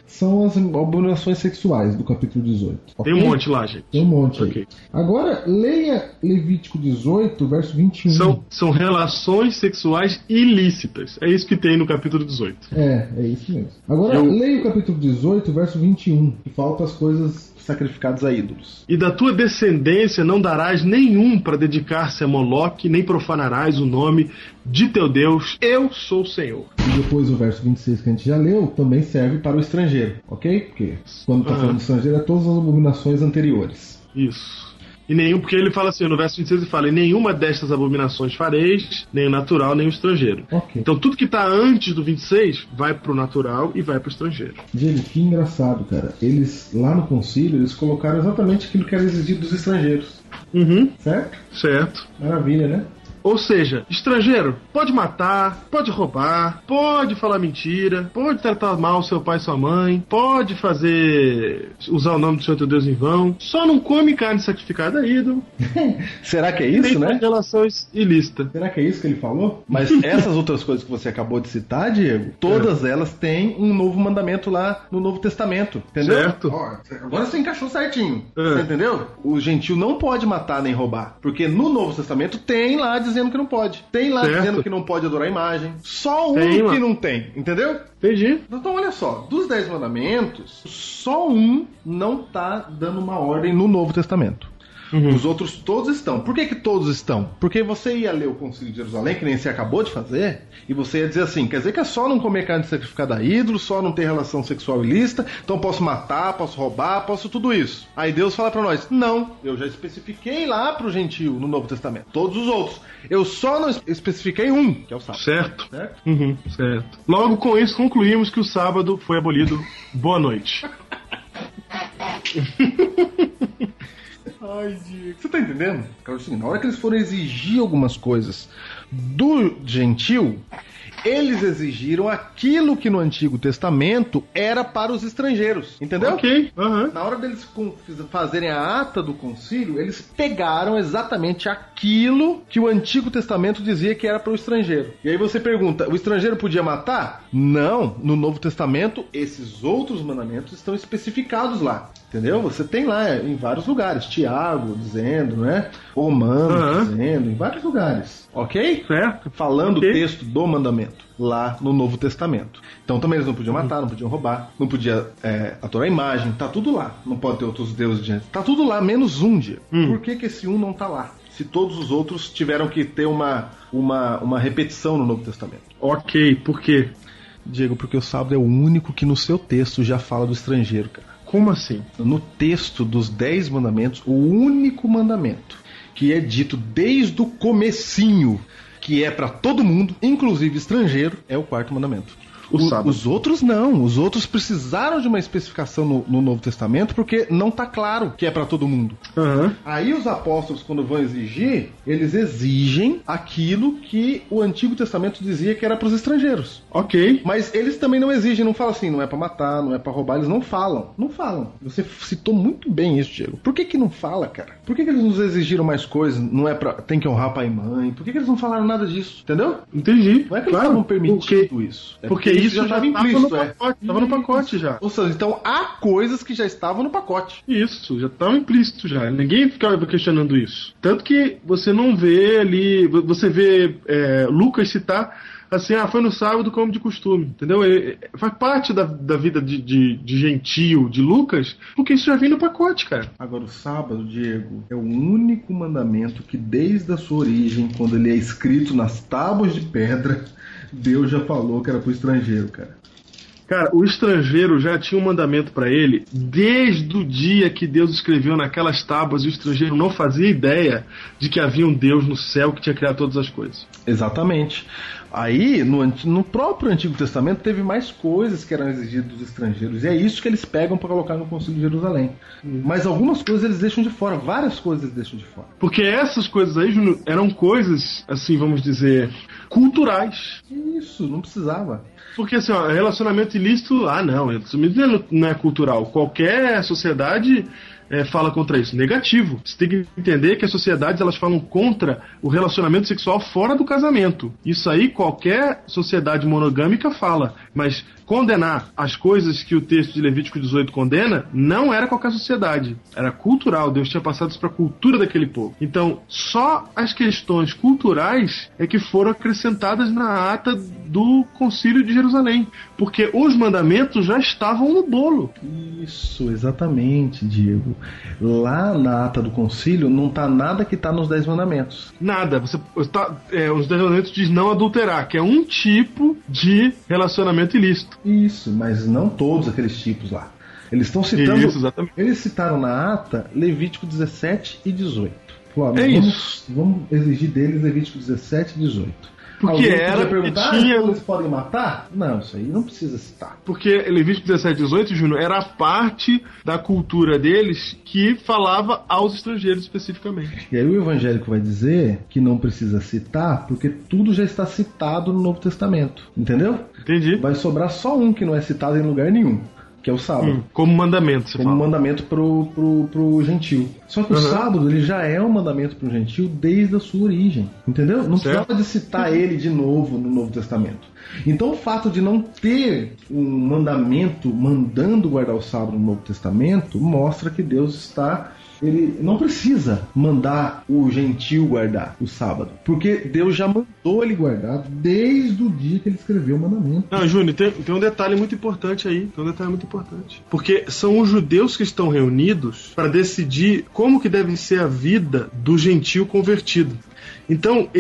são as abominações sexuais do capítulo 18. Tem ok? um monte lá, gente. Tem um monte aí. Ok. Agora, leia Levítico 18, verso 21. São relações sexuais ilícitas. É isso que tem no capítulo 18. É isso mesmo. Agora, leia o capítulo 18, verso 21, que falta as coisas sacrificadas a ídolos. E da tua descendência não darás nenhum para dedicar-se a Moloque, nem profanarás o nome de teu Deus. Eu sou o Senhor. E depois o verso 26 que a gente já leu, também serve para o estrangeiro, ok? Porque quando está falando do estrangeiro é todas as abominações anteriores. Isso. E nenhum, porque ele fala assim, no verso 26 ele fala, e nenhuma destas abominações fareis, nem o natural, nem o estrangeiro. Ok. Então tudo que está antes do 26 vai pro natural e vai pro estrangeiro. Diego, que engraçado, cara. Eles, lá no concílio, eles colocaram exatamente aquilo que era exigido dos estrangeiros. Uhum. Certo? Certo. Maravilha, né? Ou seja, estrangeiro pode matar, pode roubar, pode falar mentira, pode tratar mal seu pai e sua mãe, pode usar o nome do Senhor teu Deus em vão, só não come carne sacrificada a ídolo. Será que é isso, Tem né? relações ilícitas. Será que é isso que ele falou? Mas essas outras coisas que você acabou de citar, Diego, todas elas têm um novo mandamento lá no Novo Testamento, entendeu? Certo. Ó, agora você encaixou certinho, É. você entendeu? O gentil não pode matar nem roubar, porque no Novo Testamento tem lá dizendo que não pode. Tem lá Certo. dizendo que não pode adorar a imagem. Só um Tem, que mano. não tem, entendeu? Entendi. Então olha só, dos 10 mandamentos, só um não tá dando uma ordem no Novo Testamento. Os outros todos estão. Por que todos estão? Porque você ia ler o Concílio de Jerusalém, que nem você acabou de fazer, e você ia dizer assim, quer dizer que é só não comer carne sacrificada a ídolo, só não ter relação sexual ilícita, então posso matar, posso roubar, posso tudo isso. Aí Deus fala pra nós, não, eu já especifiquei lá pro gentio no Novo Testamento, todos os outros. Eu só não especifiquei um, que é o sábado. Certo. Certo? Uhum, certo. Logo com isso concluímos que o sábado foi abolido. Boa noite. Ai, Diego. Você tá entendendo? Cara, assim, na hora que eles forem exigir algumas coisas do gentil, eles exigiram aquilo que no Antigo Testamento era para os estrangeiros. Entendeu? Ok. Uhum. Na hora deles fazerem a ata do concílio, eles pegaram exatamente aquilo que o Antigo Testamento dizia que era para o estrangeiro. E aí você pergunta, o estrangeiro podia matar? Não. No Novo Testamento, esses outros mandamentos estão especificados lá. Entendeu? Você tem lá em vários lugares. Tiago dizendo, né? Romanos dizendo, em vários lugares. Ok? Certo. Falando Ok. o texto do mandamento lá no Novo Testamento. Então também eles não podiam matar, não podiam roubar, não podia adorar a imagem, tá tudo lá. Não pode ter outros deuses diante. Tá tudo lá, menos um dia. Por que esse um não tá lá? Se todos os outros tiveram que ter uma repetição no Novo Testamento. Ok, por quê? Diego, porque o sábado é o único que no seu texto já fala do estrangeiro, cara. Como assim? No texto dos 10 mandamentos, o único mandamento que é dito desde o comecinho, que é para todo mundo, inclusive estrangeiro, é o quarto mandamento. sábado. Os outros não. Os outros precisaram de uma especificação no Novo Testamento porque não tá claro que é para todo mundo. Uhum. Aí os apóstolos, quando vão exigir, eles exigem aquilo que o Antigo Testamento dizia que era para os estrangeiros. Ok. Mas eles também não exigem, não falam assim, não é pra matar, não é pra roubar, eles não falam. Não falam. Você citou muito bem isso, Diego. Por que não fala, cara? Por que eles nos exigiram mais coisas? Não é pra... Tem que honrar pai e mãe. Por que eles não falaram nada disso? Entendeu? Entendi. Não é que eles claro, estavam permitindo isso. É porque isso já estava implícito, no pacote. Tava no pacote já. Ou seja, então há coisas que já estavam no pacote. Isso, já estava implícito já. Ninguém ficava questionando isso. Tanto que você não vê ali... Você vê Lucas citar... Assim, foi no sábado como de costume, entendeu? Faz parte da vida de gentio de Lucas, porque isso já vem no pacote, cara. Agora, o sábado, Diego, é o único mandamento que desde a sua origem, quando ele é escrito nas tábuas de pedra, Deus já falou que era pro estrangeiro, cara. Cara, o estrangeiro já tinha um mandamento pra ele desde o dia que Deus escreveu naquelas tábuas e o estrangeiro não fazia ideia de que havia um Deus no céu que tinha criado todas as coisas. Exatamente. Aí, no próprio Antigo Testamento, teve mais coisas que eram exigidas dos estrangeiros. E é isso que eles pegam para colocar no Concílio de Jerusalém. Mas algumas coisas eles deixam de fora. Várias coisas eles deixam de fora. Porque essas coisas aí, Júnior, eram coisas, assim, vamos dizer, culturais. Isso, não precisava. Porque, assim, relacionamento ilícito, não, isso não é cultural. Qualquer sociedade fala contra isso? Negativo. Você tem que entender que as sociedades elas falam contra o relacionamento sexual fora do casamento. Isso aí qualquer sociedade monogâmica fala, mas condenar as coisas que o texto de Levítico 18 condena não era qualquer sociedade, era cultural. Deus tinha passado isso para a cultura daquele povo. Então, só as questões culturais é que foram acrescentadas na ata do Concílio de Jerusalém, porque os mandamentos já estavam no bolo. Isso, exatamente, Diego. Lá na ata do concílio não está nada que está nos 10 mandamentos. Nada. Os 10 mandamentos diz não adulterar, que é um tipo de relacionamento ilícito. Isso, mas não todos aqueles tipos lá. Eles estão citando. Isso, exatamente. Eles citaram na ata Levítico 17 e 18. Falou, vamos exigir deles Levítico 17 e 18. Porque alguém era perguntar, que tinha... eles podem matar? Não, isso aí não precisa citar. Porque Levítico 17 e 18, Júnior, era parte da cultura deles que falava aos estrangeiros especificamente. E aí o evangélico vai dizer que não precisa citar porque tudo já está citado no Novo Testamento. Entendeu? Entendi. Vai sobrar só um que não é citado em lugar nenhum, que é o sábado. Como mandamento, você como fala. mandamento pro gentil. Só que o sábado ele já é um mandamento pro gentil desde a sua origem. Entendeu? Não precisava de citar ele de novo no Novo Testamento. Então o fato de não ter um mandamento mandando guardar o sábado no Novo Testamento mostra que Deus está... Ele não precisa mandar o gentil guardar o sábado, porque Deus já mandou ele guardar desde o dia que ele escreveu o mandamento. Não, Júnior, tem um detalhe muito importante aí. Porque são os judeus que estão reunidos para decidir como que deve ser a vida do gentil convertido. Então,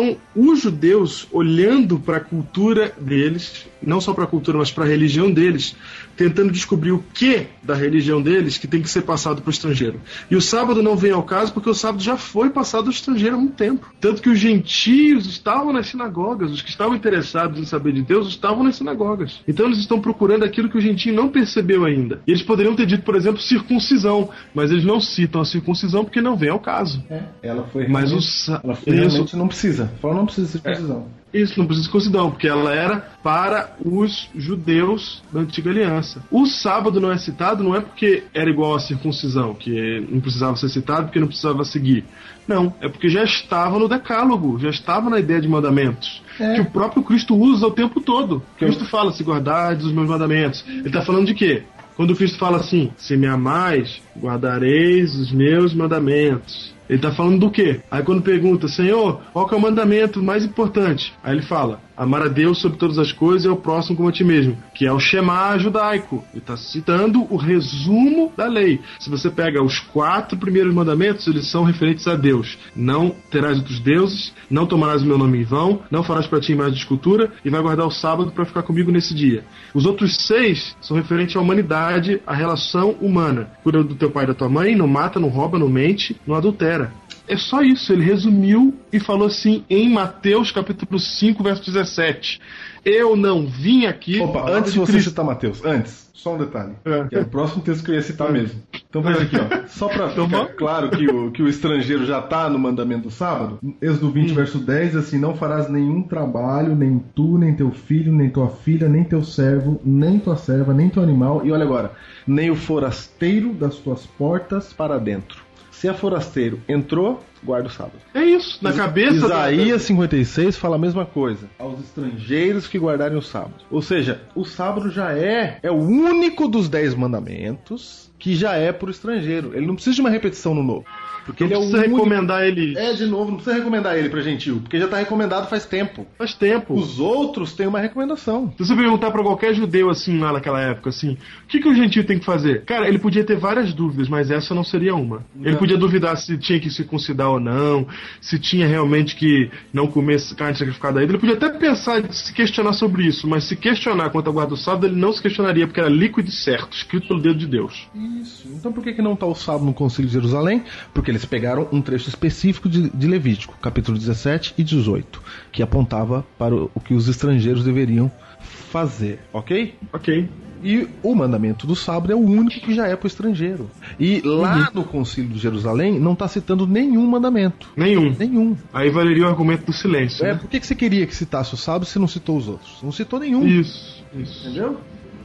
os judeus, olhando para a cultura deles, não só para a cultura, mas para a religião deles, tentando descobrir o que da religião deles que tem que ser passado para o estrangeiro. E o sábado não vem ao caso porque o sábado já foi passado ao estrangeiro há muito tempo. Tanto que os gentios estavam nas sinagogas, os que estavam interessados em saber de Deus estavam nas sinagogas. Então eles estão procurando aquilo que o gentio não percebeu ainda. E eles poderiam ter dito, por exemplo, circuncisão, mas eles não citam a circuncisão porque não vem ao caso. Ela foi mas realmente não precisa. Fala, não precisa de circuncisão. Isso, não precisa de circuncisão, porque ela era para os judeus da antiga aliança. O sábado não é citado, não é porque era igual à circuncisão, que não precisava ser citado porque não precisava seguir. Não, é porque já estava no decálogo, já estava na ideia de mandamentos. Que o próprio Cristo usa o tempo todo. Cristo fala, se guardardes os meus mandamentos. Ele está falando de quê? Quando Cristo fala assim, se me amais, guardareis os meus mandamentos. Ele está falando do quê? Aí quando pergunta, Senhor, qual que é o mandamento mais importante? Aí ele fala, amar a Deus sobre todas as coisas e ao próximo como a ti mesmo, que é o Shema judaico. Ele está citando o resumo da lei. Se você pega os 4 primeiros mandamentos, eles são referentes a Deus. Não terás outros deuses, não tomarás o meu nome em vão, não farás para ti imagem de escultura e vai guardar o sábado para ficar comigo nesse dia. Os outros 6 são referentes à humanidade, à relação humana. Cuida do teu pai e da tua mãe, não mata, não rouba, não mente, não adultera. É só isso, ele resumiu e falou assim em Mateus capítulo 5, verso 17. Eu não vim aqui... Opa, antes de você citar Mateus, antes, só um detalhe. Que é o próximo texto que eu ia citar mesmo. Então faz aqui, ó. Só pra ficar claro que o estrangeiro já tá no mandamento do sábado, Êxodo 20, verso 10, assim, não farás nenhum trabalho, nem tu, nem teu filho, nem tua filha, nem teu servo, nem tua serva, nem teu animal, e olha agora, nem o forasteiro das tuas portas para dentro. Se é forasteiro, entrou, guarda o sábado. É isso, na cabeça... Isaías 56 fala a mesma coisa. Aos estrangeiros que guardarem o sábado. Ou seja, o sábado já é o único dos 10 mandamentos que já é para o estrangeiro. Ele não precisa de uma repetição no novo. Porque não ele precisa recomendar ele... de novo, não precisa recomendar ele para gentil, porque já está recomendado faz tempo. Faz tempo. Os outros têm uma recomendação. Se você perguntar para qualquer judeu assim lá naquela época, assim, o que o gentil tem que fazer? Cara, ele podia ter várias dúvidas, mas essa não seria uma. Não. Ele podia duvidar se tinha que circuncidar ou não, se tinha realmente que não comer carne sacrificada a ele. Ele podia até pensar, se questionar sobre isso, mas se questionar quanto ao guarda do sábado, ele não se questionaria, porque era líquido e certo, escrito pelo dedo de Deus. Isso. Então por que não está o sábado no Concílio de Jerusalém? Porque eles pegaram um trecho específico de Levítico, capítulo 17 e 18, que apontava para o que os estrangeiros deveriam fazer, ok? Ok. E o mandamento do sábado é o único que já é para o estrangeiro. E lá no Concílio de Jerusalém não está citando nenhum mandamento. Nenhum. Aí valeria o argumento do silêncio. Por que você queria que citasse o sábado se não citou os outros? Não citou nenhum. Isso. Entendeu?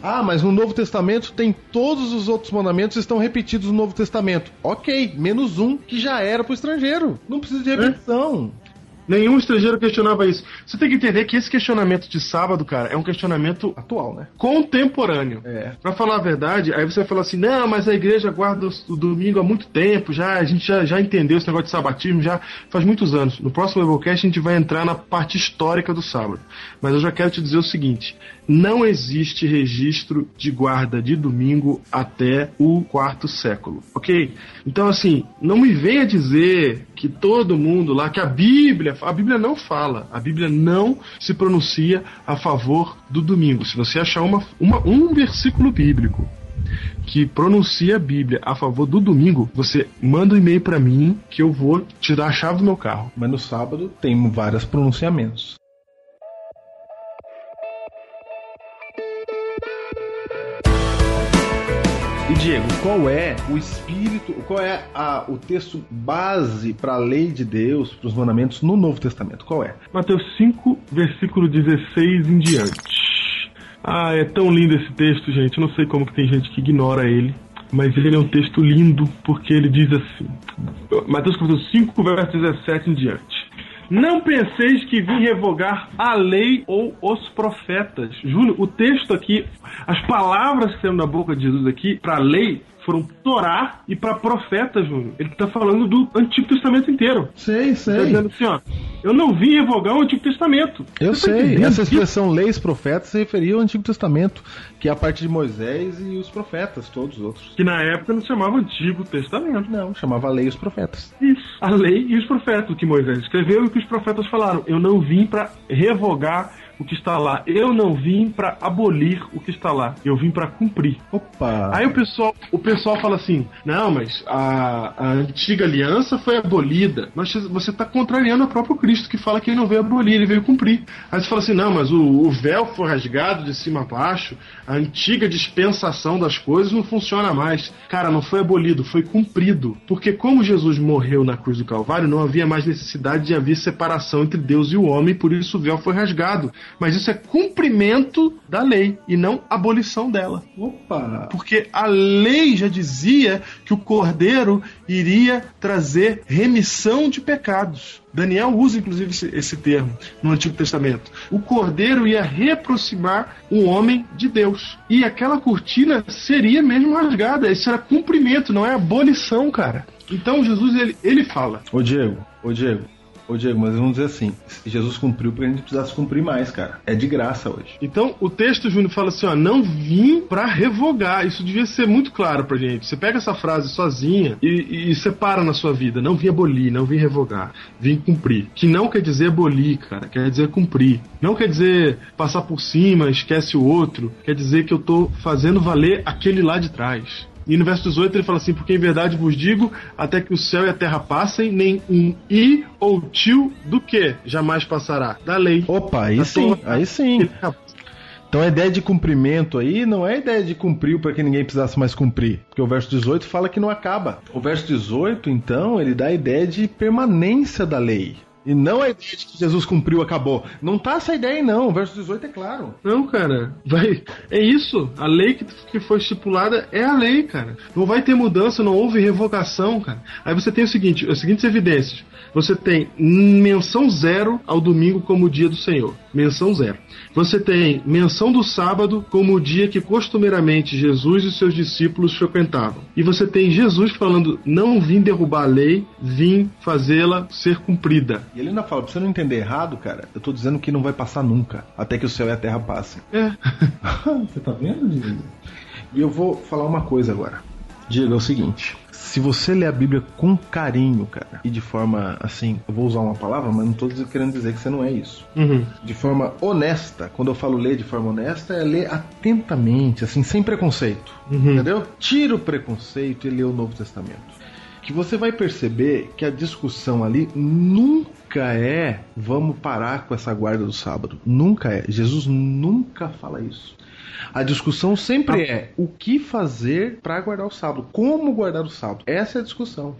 Ah, mas no Novo Testamento tem todos os outros mandamentos estão repetidos no Novo Testamento. Ok, menos um que já era pro estrangeiro. Não precisa de repetição. Nenhum estrangeiro questionava isso. Você tem que entender que esse questionamento de sábado, cara, é um questionamento Atual, né? contemporâneo. É. Pra falar a verdade, aí você vai falar assim, não, mas a igreja guarda o domingo há muito tempo, a gente já entendeu esse negócio de sabatismo, já faz muitos anos. No próximo Biblecast a gente vai entrar na parte histórica do sábado. Mas eu já quero te dizer o seguinte, não existe registro de guarda de domingo até o IV século, ok? Então assim, não me venha dizer que todo mundo lá, que a Bíblia não fala, a Bíblia não se pronuncia a favor do domingo. Se você achar um versículo bíblico que pronuncia a Bíblia a favor do domingo, você manda um e-mail pra mim que eu vou te dar a chave do meu carro. Mas no sábado tem vários pronunciamentos. E Diego, qual é o espírito, qual é o texto base para a lei de Deus, para os mandamentos no Novo Testamento? Qual é? Mateus 5, versículo 16 em diante. Ah, é tão lindo esse texto, gente. Eu não sei como que tem gente que ignora ele, mas ele é um texto lindo porque ele diz assim. Mateus capítulo 5, verso 17 em diante. Não penseis que vim revogar a lei ou os profetas. Júnior, o texto aqui, as palavras que saíram da boca de Jesus aqui, para a lei, foram Torá e para profetas, Júnior. Ele está falando do Antigo Testamento inteiro. Sei. Está dizendo assim, ó, eu não vim revogar o Antigo Testamento. Eu Você tá sei, entendendo? essa expressão leis, profetas, se referia ao Antigo Testamento, que é a parte de Moisés e os profetas, todos os outros. Que na época não se chamava Antigo Testamento. Não, chamava lei e os profetas. Isso. A lei e os profetas, o que Moisés escreveu e o que os profetas falaram. Eu não vim para revogar o que está lá. Eu não vim para abolir o que está lá. Eu vim para cumprir. Opa! Aí o pessoal fala assim, não, mas a antiga aliança foi abolida. Mas você está contrariando o próprio Cristo, que fala que ele não veio abolir, ele veio cumprir. Aí você fala assim, não, mas o véu foi rasgado de cima a baixo, a antiga dispensação das coisas não funciona mais. Cara, não foi abolido, foi cumprido. Porque como Jesus morreu na cruz do Calvário, não havia mais necessidade de haver separação entre Deus e o homem, por isso o véu foi rasgado. Mas isso é cumprimento da lei e não abolição dela. Opa! Porque a lei já dizia que o Cordeiro iria trazer remissão de pecados. Daniel usa inclusive esse termo no Antigo Testamento. O Cordeiro ia reaproximar o homem de Deus. E aquela cortina seria mesmo rasgada. Isso era cumprimento, não é abolição, cara. Então Jesus, ele fala. Ô Diego, mas vamos dizer assim, Jesus cumpriu pra gente precisasse cumprir mais, cara. É de graça hoje. Então, o texto, Júnior, fala assim, ó, não vim pra revogar. Isso devia ser muito claro pra gente. Você pega essa frase sozinha e separa na sua vida. Não vim abolir, não vim revogar. Vim cumprir. Que não quer dizer abolir, cara. Quer dizer cumprir. Não quer dizer passar por cima, esquece o outro. Quer dizer que eu tô fazendo valer aquele lá de trás. E no verso 18 ele fala assim, porque em verdade vos digo, até que o céu e a terra passem, nem um i ou tio do que jamais passará? Da lei. Opa, aí sim. Então a ideia de cumprimento aí não é a ideia de cumprir para que ninguém precisasse mais cumprir. Porque o verso 18 fala que não acaba. O verso 18, então, ele dá a ideia de permanência da lei. E não a ideia de que Jesus cumpriu, acabou. Não tá essa ideia aí, não. O verso 18 é claro. Não, cara. É isso. A lei que foi estipulada é a lei, cara. Não vai ter mudança, não houve revogação, cara. Aí você tem as seguintes evidências. Você tem menção zero ao domingo como o dia do Senhor. Menção zero. Você tem menção do sábado como o dia que costumeiramente Jesus e seus discípulos frequentavam. E você tem Jesus falando, não vim derrubar a lei, vim fazê-la ser cumprida. E ele ainda fala, pra você não entender errado, cara, eu tô dizendo que não vai passar nunca, até que o céu e a terra passem. É. Você tá vendo, Diego? E eu vou falar uma coisa agora. Diego, é o seguinte... Se você ler a Bíblia com carinho, cara, e de forma, assim, eu vou usar uma palavra, mas não tô querendo dizer que você não é isso. Uhum. De forma honesta, quando eu falo ler de forma honesta, é ler atentamente, assim, sem preconceito. Uhum. Entendeu? Tira o preconceito e lê o Novo Testamento. Que você vai perceber que a discussão ali nunca nunca é vamos parar com essa guarda do sábado. Nunca é. Jesus nunca fala isso. A discussão sempre é o que fazer para guardar o sábado, como guardar o sábado. Essa é a discussão.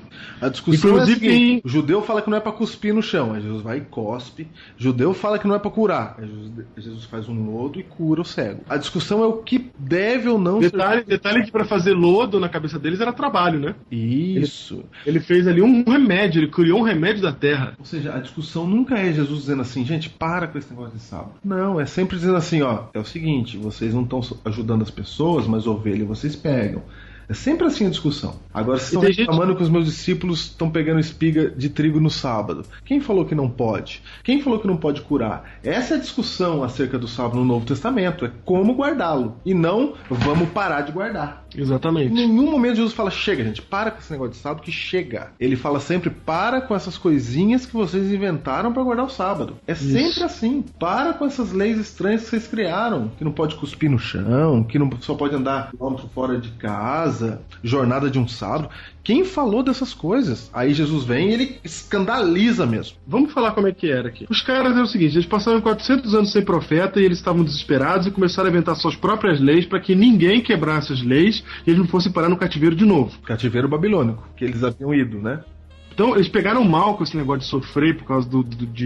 A discussão inclusive, é a seguinte: o judeu fala que não é para cuspir no chão, aí Jesus vai e cospe. O judeu fala que não é para curar, aí Jesus faz um lodo e cura o cego. A discussão é o que deve ou não detalhe que para fazer lodo na cabeça deles era trabalho, né? Isso. Ele fez ali um remédio, ele criou um remédio da terra. Ou seja, a discussão nunca é Jesus dizendo assim, gente, para com esse negócio de sábado. Não, é sempre dizendo assim, ó, é o seguinte, vocês não estão ajudando as pessoas, mas ovelha vocês pegam. É sempre assim a discussão. Agora vocês estão reclamando que os meus discípulos estão pegando espiga de trigo no sábado. Quem falou que não pode? Quem falou que não pode curar? Essa é a discussão acerca do sábado no Novo Testamento. É como guardá-lo. E não vamos parar de guardar. Exatamente. Em nenhum momento Jesus fala, chega gente, para com esse negócio de sábado que chega. Ele fala sempre, para com essas coisinhas que vocês inventaram para guardar o sábado. É sempre assim. Para com essas leis estranhas que vocês criaram. Que não pode cuspir no chão, que não só pode andar quilômetro fora de casa, jornada de um sábado. Quem falou dessas coisas? Aí Jesus vem e ele escandaliza mesmo. Vamos falar como é que era aqui. Os caras eram o seguinte, eles passaram 400 anos sem profeta e eles estavam desesperados e começaram a inventar suas próprias leis para que ninguém quebrasse as leis e eles não fossem parar no cativeiro de novo. Cativeiro babilônico, que eles haviam ido, né? Então, eles pegaram mal com esse negócio de sofrer por causa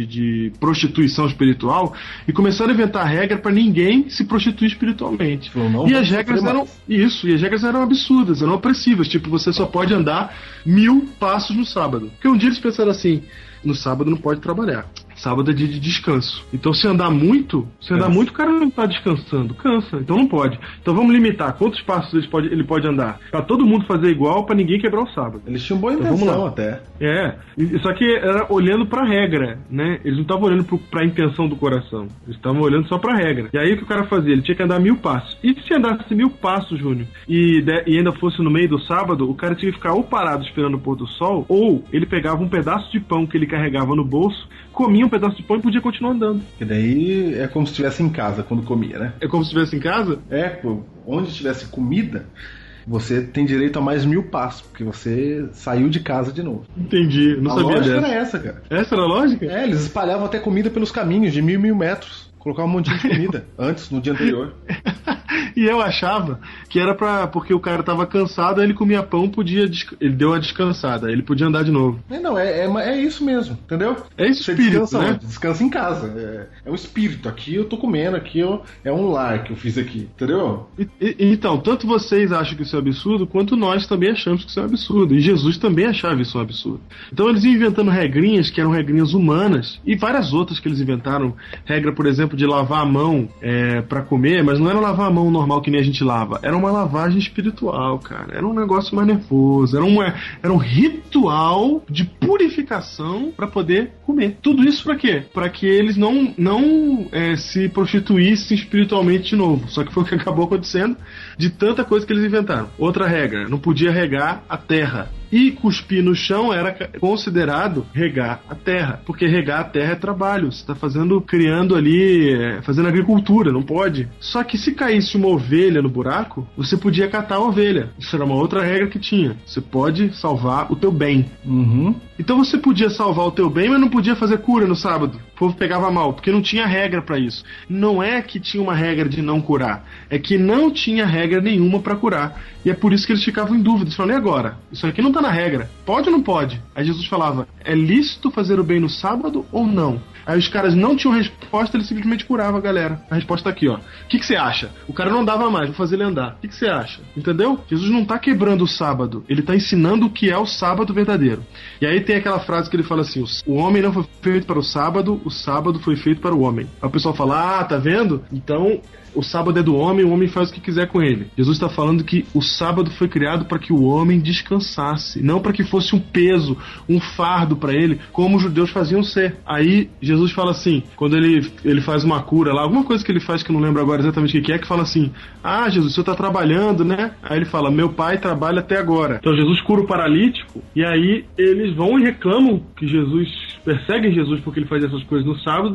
de prostituição espiritual e começaram a inventar regra para ninguém se prostituir espiritualmente. E as regras eram isso, e as regras eram absurdas, eram opressivas. Tipo, você só pode andar 1000 passos no sábado. Porque um dia eles pensaram assim, no sábado não pode trabalhar. Sábado é dia de descanso. Então se andar muito, o cara não tá descansando. Cansa, então não pode. Então vamos limitar quantos passos ele pode andar. Pra todo mundo fazer igual, pra ninguém quebrar o sábado. Eles tinham boa intenção até. Só que era olhando pra regra, né? Eles não estavam olhando pra intenção do coração. Eles estavam olhando só pra regra. E aí o que o cara fazia? Ele tinha que andar 1000 passos. E se andasse 1000 passos, Júnior, e ainda fosse no meio do sábado, o cara tinha que ficar ou parado esperando o pôr do sol, ou ele pegava um pedaço de pão que ele carregava no bolso, comia um pedaço de pão e podia continuar andando. E daí é como se estivesse em casa quando comia, né? É como se estivesse em casa? Onde tivesse comida, você tem direito a mais 1000 passos, porque você saiu de casa de novo. Entendi, não sabia dessa. A lógica era essa, cara. Essa era a lógica? Eles espalhavam até comida pelos caminhos de 1000 metros. Colocar um monte de comida antes, no dia anterior. E eu achava que era porque o cara tava cansado, aí ele comia pão, ele deu uma descansada, aí ele podia andar de novo. É isso mesmo, entendeu? É esse espírito, né? Descansa em casa. É o espírito. Aqui eu tô comendo, aqui é um lar que eu fiz aqui, entendeu? Então, tanto vocês acham que isso é absurdo, quanto nós também achamos que isso é um absurdo. E Jesus também achava isso um absurdo. Então eles iam inventando regrinhas que eram regrinhas humanas, e várias outras que eles inventaram. Regra, por exemplo, de lavar a mão pra comer, mas não era lavar a mão normal que nem a gente lava, era uma lavagem espiritual, cara. Era um negócio mais nervoso, era um ritual de purificação pra poder comer. Tudo isso pra quê? Pra que eles não se prostituíssem espiritualmente de novo. Só que foi o que acabou acontecendo de tanta coisa que eles inventaram. Outra regra, não podia regar a terra. E cuspir no chão era considerado regar a terra, porque regar a terra é trabalho, você está criando ali, fazendo agricultura, não pode. Só que se caísse uma ovelha no buraco, você podia catar a ovelha. Isso era uma outra regra que tinha. Você pode salvar o teu bem. Então você podia salvar o teu bem, mas não podia fazer cura no sábado. O povo pegava mal, porque não tinha regra para isso. Não é que tinha uma regra de não curar, é que não tinha regra nenhuma para curar. E é por isso que eles ficavam em dúvida. Eles falavam, e agora? Isso aqui não tá na regra. Pode ou não pode? Aí Jesus falava, é lícito fazer o bem no sábado ou não? Aí os caras não tinham resposta, ele simplesmente curava a galera. A resposta tá aqui, ó. O que você acha? O cara não andava mais, vou fazer ele andar. O que você acha? Entendeu? Jesus não tá quebrando o sábado, ele tá ensinando o que é o sábado verdadeiro. E aí tem aquela frase que ele fala assim, o homem não foi feito para o sábado foi feito para o homem. Aí o pessoal fala, tá vendo? Então o sábado é do homem, o homem faz o que quiser com ele. Jesus está falando que o sábado foi criado para que o homem descansasse, não para que fosse um peso, um fardo para ele, como os judeus faziam ser. Aí Jesus fala assim, quando ele faz uma cura lá, alguma coisa que ele faz que eu não lembro agora exatamente o que é, que fala assim, Jesus, o senhor está trabalhando, né? Aí ele fala, meu pai trabalha até agora. Então Jesus cura o paralítico, e aí eles vão e reclamam que perseguem Jesus porque ele faz essas coisas no sábado,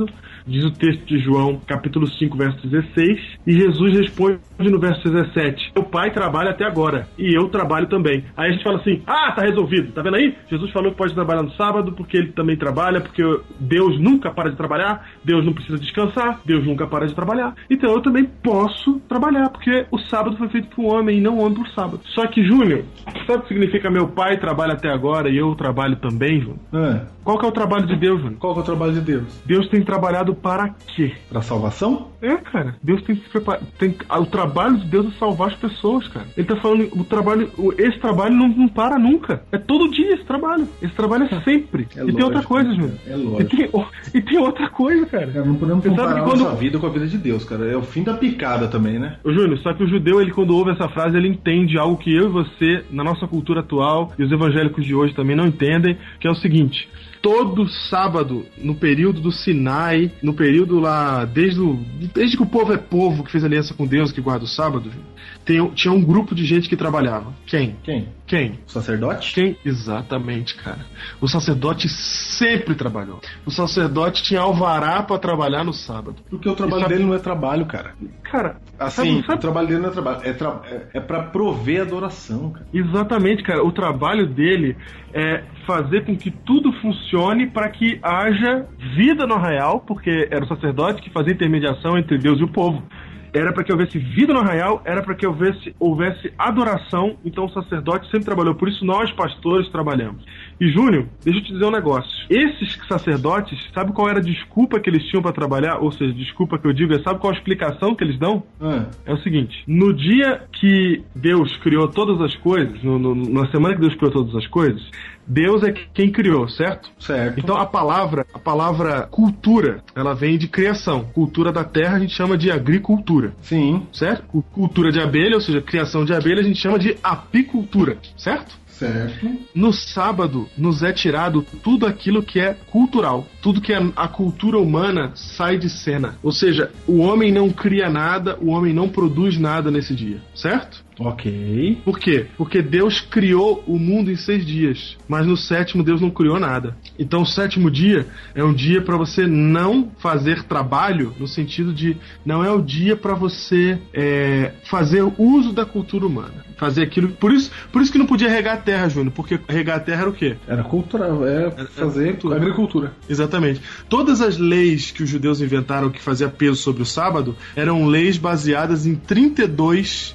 diz o texto de João, capítulo 5, verso 16, e Jesus responde no verso 17, meu pai trabalha até agora, e eu trabalho também. Aí a gente fala assim, tá resolvido, tá vendo aí? Jesus falou que pode trabalhar no sábado, porque ele também trabalha, porque Deus nunca para de trabalhar, Deus não precisa descansar, Deus nunca para de trabalhar. Então eu também posso trabalhar, porque o sábado foi feito para o homem e não o homem para o sábado. Só que, Júnior, sabe o que significa meu pai trabalha até agora e eu trabalho também, Júnior? Qual que é o trabalho de Deus, Júnior? Qual que é o trabalho de Deus? Deus tem trabalhado para quê? Pra salvação? Cara. Deus tem se preparado. O trabalho de Deus é salvar as pessoas, cara. Ele tá falando, esse trabalho não para nunca. É todo dia esse trabalho. Esse trabalho é sempre. Tem outra coisa, Júnior. É lógico. E tem outra coisa, cara. Não podemos comparar a nossa vida com a vida de Deus, cara. É o fim da picada também, né? Ô, Júnior, só que o judeu, ele quando ouve essa frase, ele entende algo que eu e você, na nossa cultura atual, e os evangélicos de hoje também não entendem, que é o seguinte: todo sábado, no período do Sinai, no período lá, desde que o povo é povo, que fez aliança com Deus, que guarda o sábado, tinha um grupo de gente que trabalhava. Quem? O sacerdote? Quem? Exatamente, cara. O sacerdote sempre trabalhou. O sacerdote tinha alvará pra trabalhar no sábado. Porque o trabalho dele não é trabalho, cara. Cara, assim, o trabalho dele não é trabalho. É pra prover adoração, cara. Exatamente, cara. O trabalho dele é fazer com que tudo funcione para que haja vida no arraial, porque era o sacerdote que fazia intermediação entre Deus e o povo. Era para que houvesse vida no arraial, era para que houvesse adoração. Então o sacerdote sempre trabalhou. Por isso nós, pastores, trabalhamos. E, Júnior, deixa eu te dizer um negócio. Esses sacerdotes, sabe qual era a desculpa que eles tinham para trabalhar? Ou seja, desculpa que eu digo, sabe qual a explicação que eles dão? É o seguinte: no dia que Deus criou todas as coisas, na semana que Deus criou todas as coisas, Deus é quem criou, certo? Certo. Então a palavra cultura, ela vem de criação. Cultura da terra a gente chama de agricultura. Sim. Certo? Cultura de abelha, ou seja, criação de abelha, a gente chama de apicultura, certo? Certo. No sábado, nos é tirado tudo aquilo que é cultural. Tudo que é a cultura humana sai de cena. Ou seja, o homem não cria nada, o homem não produz nada nesse dia, certo? Ok. Por quê? Porque Deus criou o mundo em 6 dias, mas no 7º Deus não criou nada. Então o 7º dia é um dia para você não fazer trabalho, no sentido de não é o dia para você fazer uso da cultura humana, fazer aquilo. Por isso que não podia regar a terra, Júnior, porque regar a terra era o quê? Era cultural, era fazer agricultura. Exatamente. Todas as leis que os judeus inventaram que fazia peso sobre o sábado eram leis baseadas em 32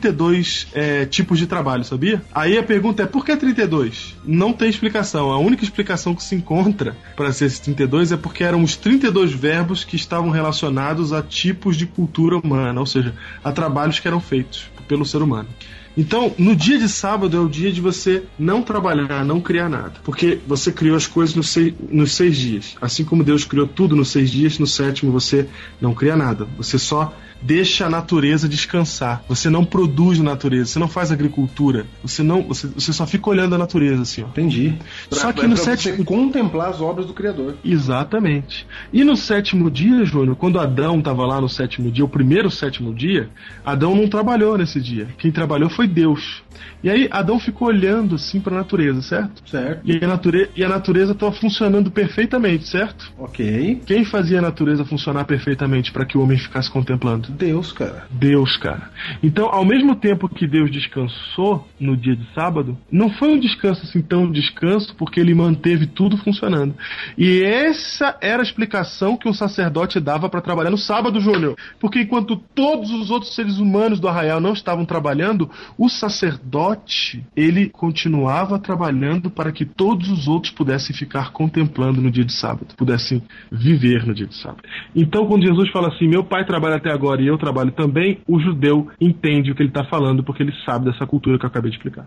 tipos de trabalho, sabia? Aí a pergunta é, por que 32? Não tem explicação. A única explicação que se encontra para ser esses 32 é porque eram os 32 verbos que estavam relacionados a tipos de cultura humana, ou seja, a trabalhos que eram feitos pelo ser humano. Então, no dia de sábado é o dia de você não trabalhar, não criar nada. Porque você criou as coisas nos 6 dias. Assim como Deus criou tudo nos 6 dias, no 7º você não cria nada. Você só deixa a natureza descansar. Você não produz a natureza, você não faz agricultura. Você só fica olhando a natureza, assim, ó. Entendi. Só que no 7º... você contemplar as obras do Criador. Exatamente. E no 7º dia, Júnior, quando Adão estava lá no 7º dia, o primeiro 7º dia, Adão não trabalhou nesse dia. Quem trabalhou foi Deus. E aí Adão ficou olhando assim para a natureza, certo? Certo. E a natureza estava funcionando perfeitamente, certo? Ok. Quem fazia a natureza funcionar perfeitamente para que o homem ficasse contemplando? Deus, cara. Deus, cara. Então, ao mesmo tempo que Deus descansou no dia de sábado, não foi um descanso assim tão descanso, porque ele manteve tudo funcionando. E essa era a explicação que um sacerdote dava para trabalhar no sábado, Júnior. Porque enquanto todos os outros seres humanos do arraial não estavam trabalhando, o sacerdote, ele continuava trabalhando para que todos os outros pudessem ficar contemplando no dia de sábado, pudessem viver no dia de sábado. Então, quando Jesus fala assim, meu pai trabalha até agora e eu trabalho também, o judeu entende o que ele está falando, porque ele sabe dessa cultura que eu acabei de explicar.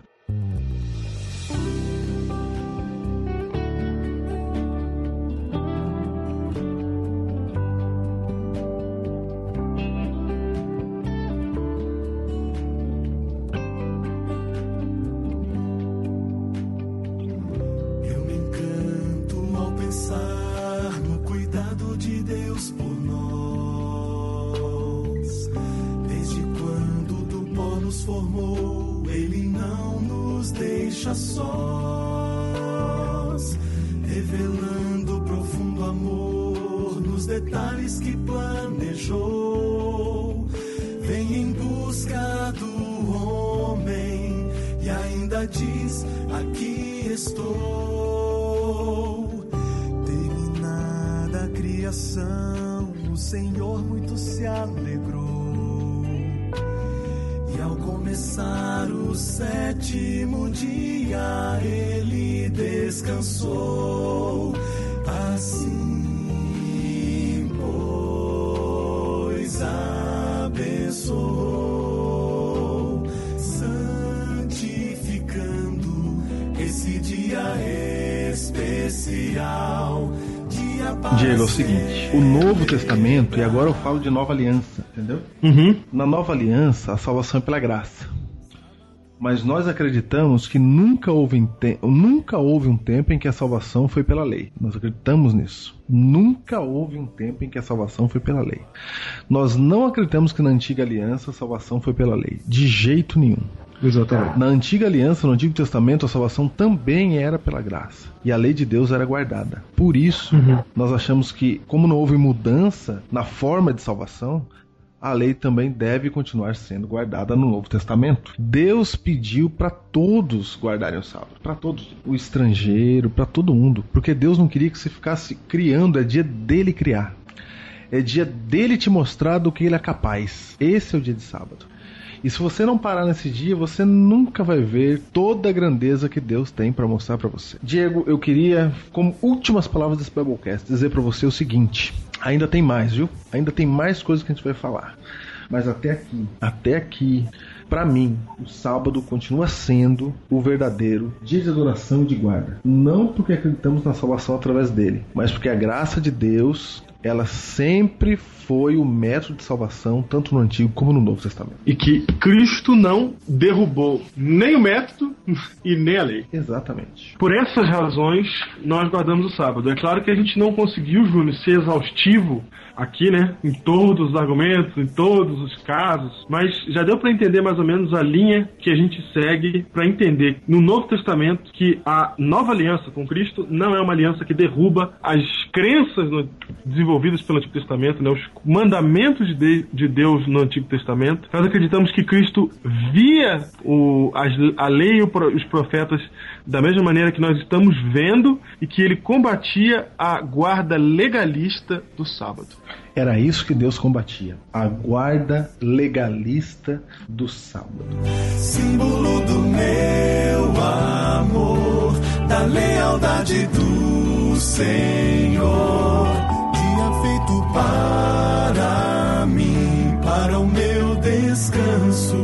detalhes que planejou. Vem em busca do homem e ainda diz: aqui estou. Terminada a criação, o Senhor muito se alegrou. E ao começar o 7º dia, ele descansou. Assim, pois, abençoou, santificando esse dia especial. Diego, é o seguinte, o Novo Testamento, e agora eu falo de Nova Aliança, entendeu? Na Nova Aliança, a salvação é pela graça. Mas nós acreditamos que nunca houve um tempo em que a salvação foi pela lei. Nós acreditamos nisso. Nunca houve um tempo em que a salvação foi pela lei. Nós não acreditamos que na Antiga Aliança a salvação foi pela lei. De jeito nenhum. Exatamente. Na Antiga Aliança, no Antigo Testamento, a salvação também era pela graça. E a lei de Deus era guardada. Por isso, nós achamos que, como não houve mudança na forma de salvação, a lei também deve continuar sendo guardada no Novo Testamento. Deus pediu para todos guardarem o sábado. Para todos. O estrangeiro, para todo mundo. Porque Deus não queria que você ficasse criando. É dia dele criar. É dia dele te mostrar do que ele é capaz. Esse é o dia de sábado. E se você não parar nesse dia, você nunca vai ver toda a grandeza que Deus tem para mostrar para você. Diego, eu queria, como últimas palavras desse Biblecast, dizer para você o seguinte: ainda tem mais, viu? Ainda tem mais coisas que a gente vai falar. Mas até aqui, para mim, o sábado continua sendo o verdadeiro dia de adoração e de guarda. Não porque acreditamos na salvação através dele, mas porque a graça de Deus, ela sempre foi o método de salvação, tanto no Antigo como no Novo Testamento. E que Cristo não derrubou nem o método e nem a lei. Exatamente. Por essas razões, nós guardamos o sábado. É claro que a gente não conseguiu, Júnior, ser exaustivo aqui, né, em todos os argumentos, em todos os casos, mas já deu para entender mais ou menos a linha que a gente segue para entender no Novo Testamento que a nova aliança com Cristo não é uma aliança que derruba as crenças desenvolvidas pelo Antigo Testamento, né, os mandamentos de Deus no Antigo Testamento. Nós acreditamos que Cristo via a lei e os profetas da mesma maneira que nós estamos vendo e que ele combatia a guarda legalista do sábado. Era isso que Deus combatia, a guarda legalista do sábado. Símbolo do meu amor, da lealdade do Senhor, dia feito para mim, para o meu descanso.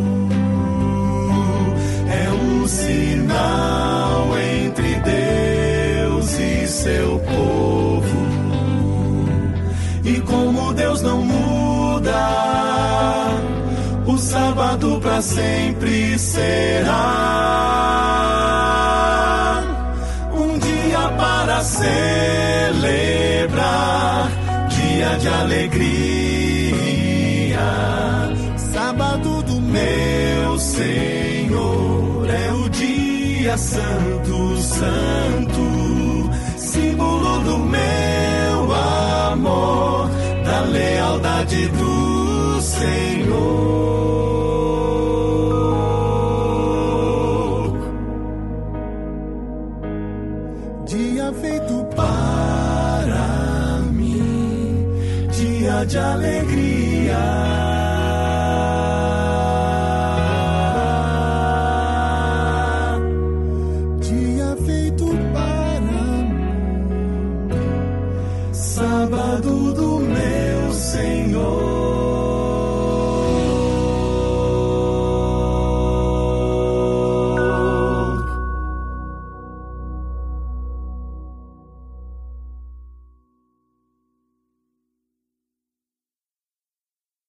É um sinal entre Deus e seu povo. E como Deus não muda, o sábado para sempre será um dia para celebrar, dia de alegria. Sábado do meu Senhor é o dia santo, santo, símbolo do meu amor, da lealdade do Senhor. Dia feito para mim, dia de alegria.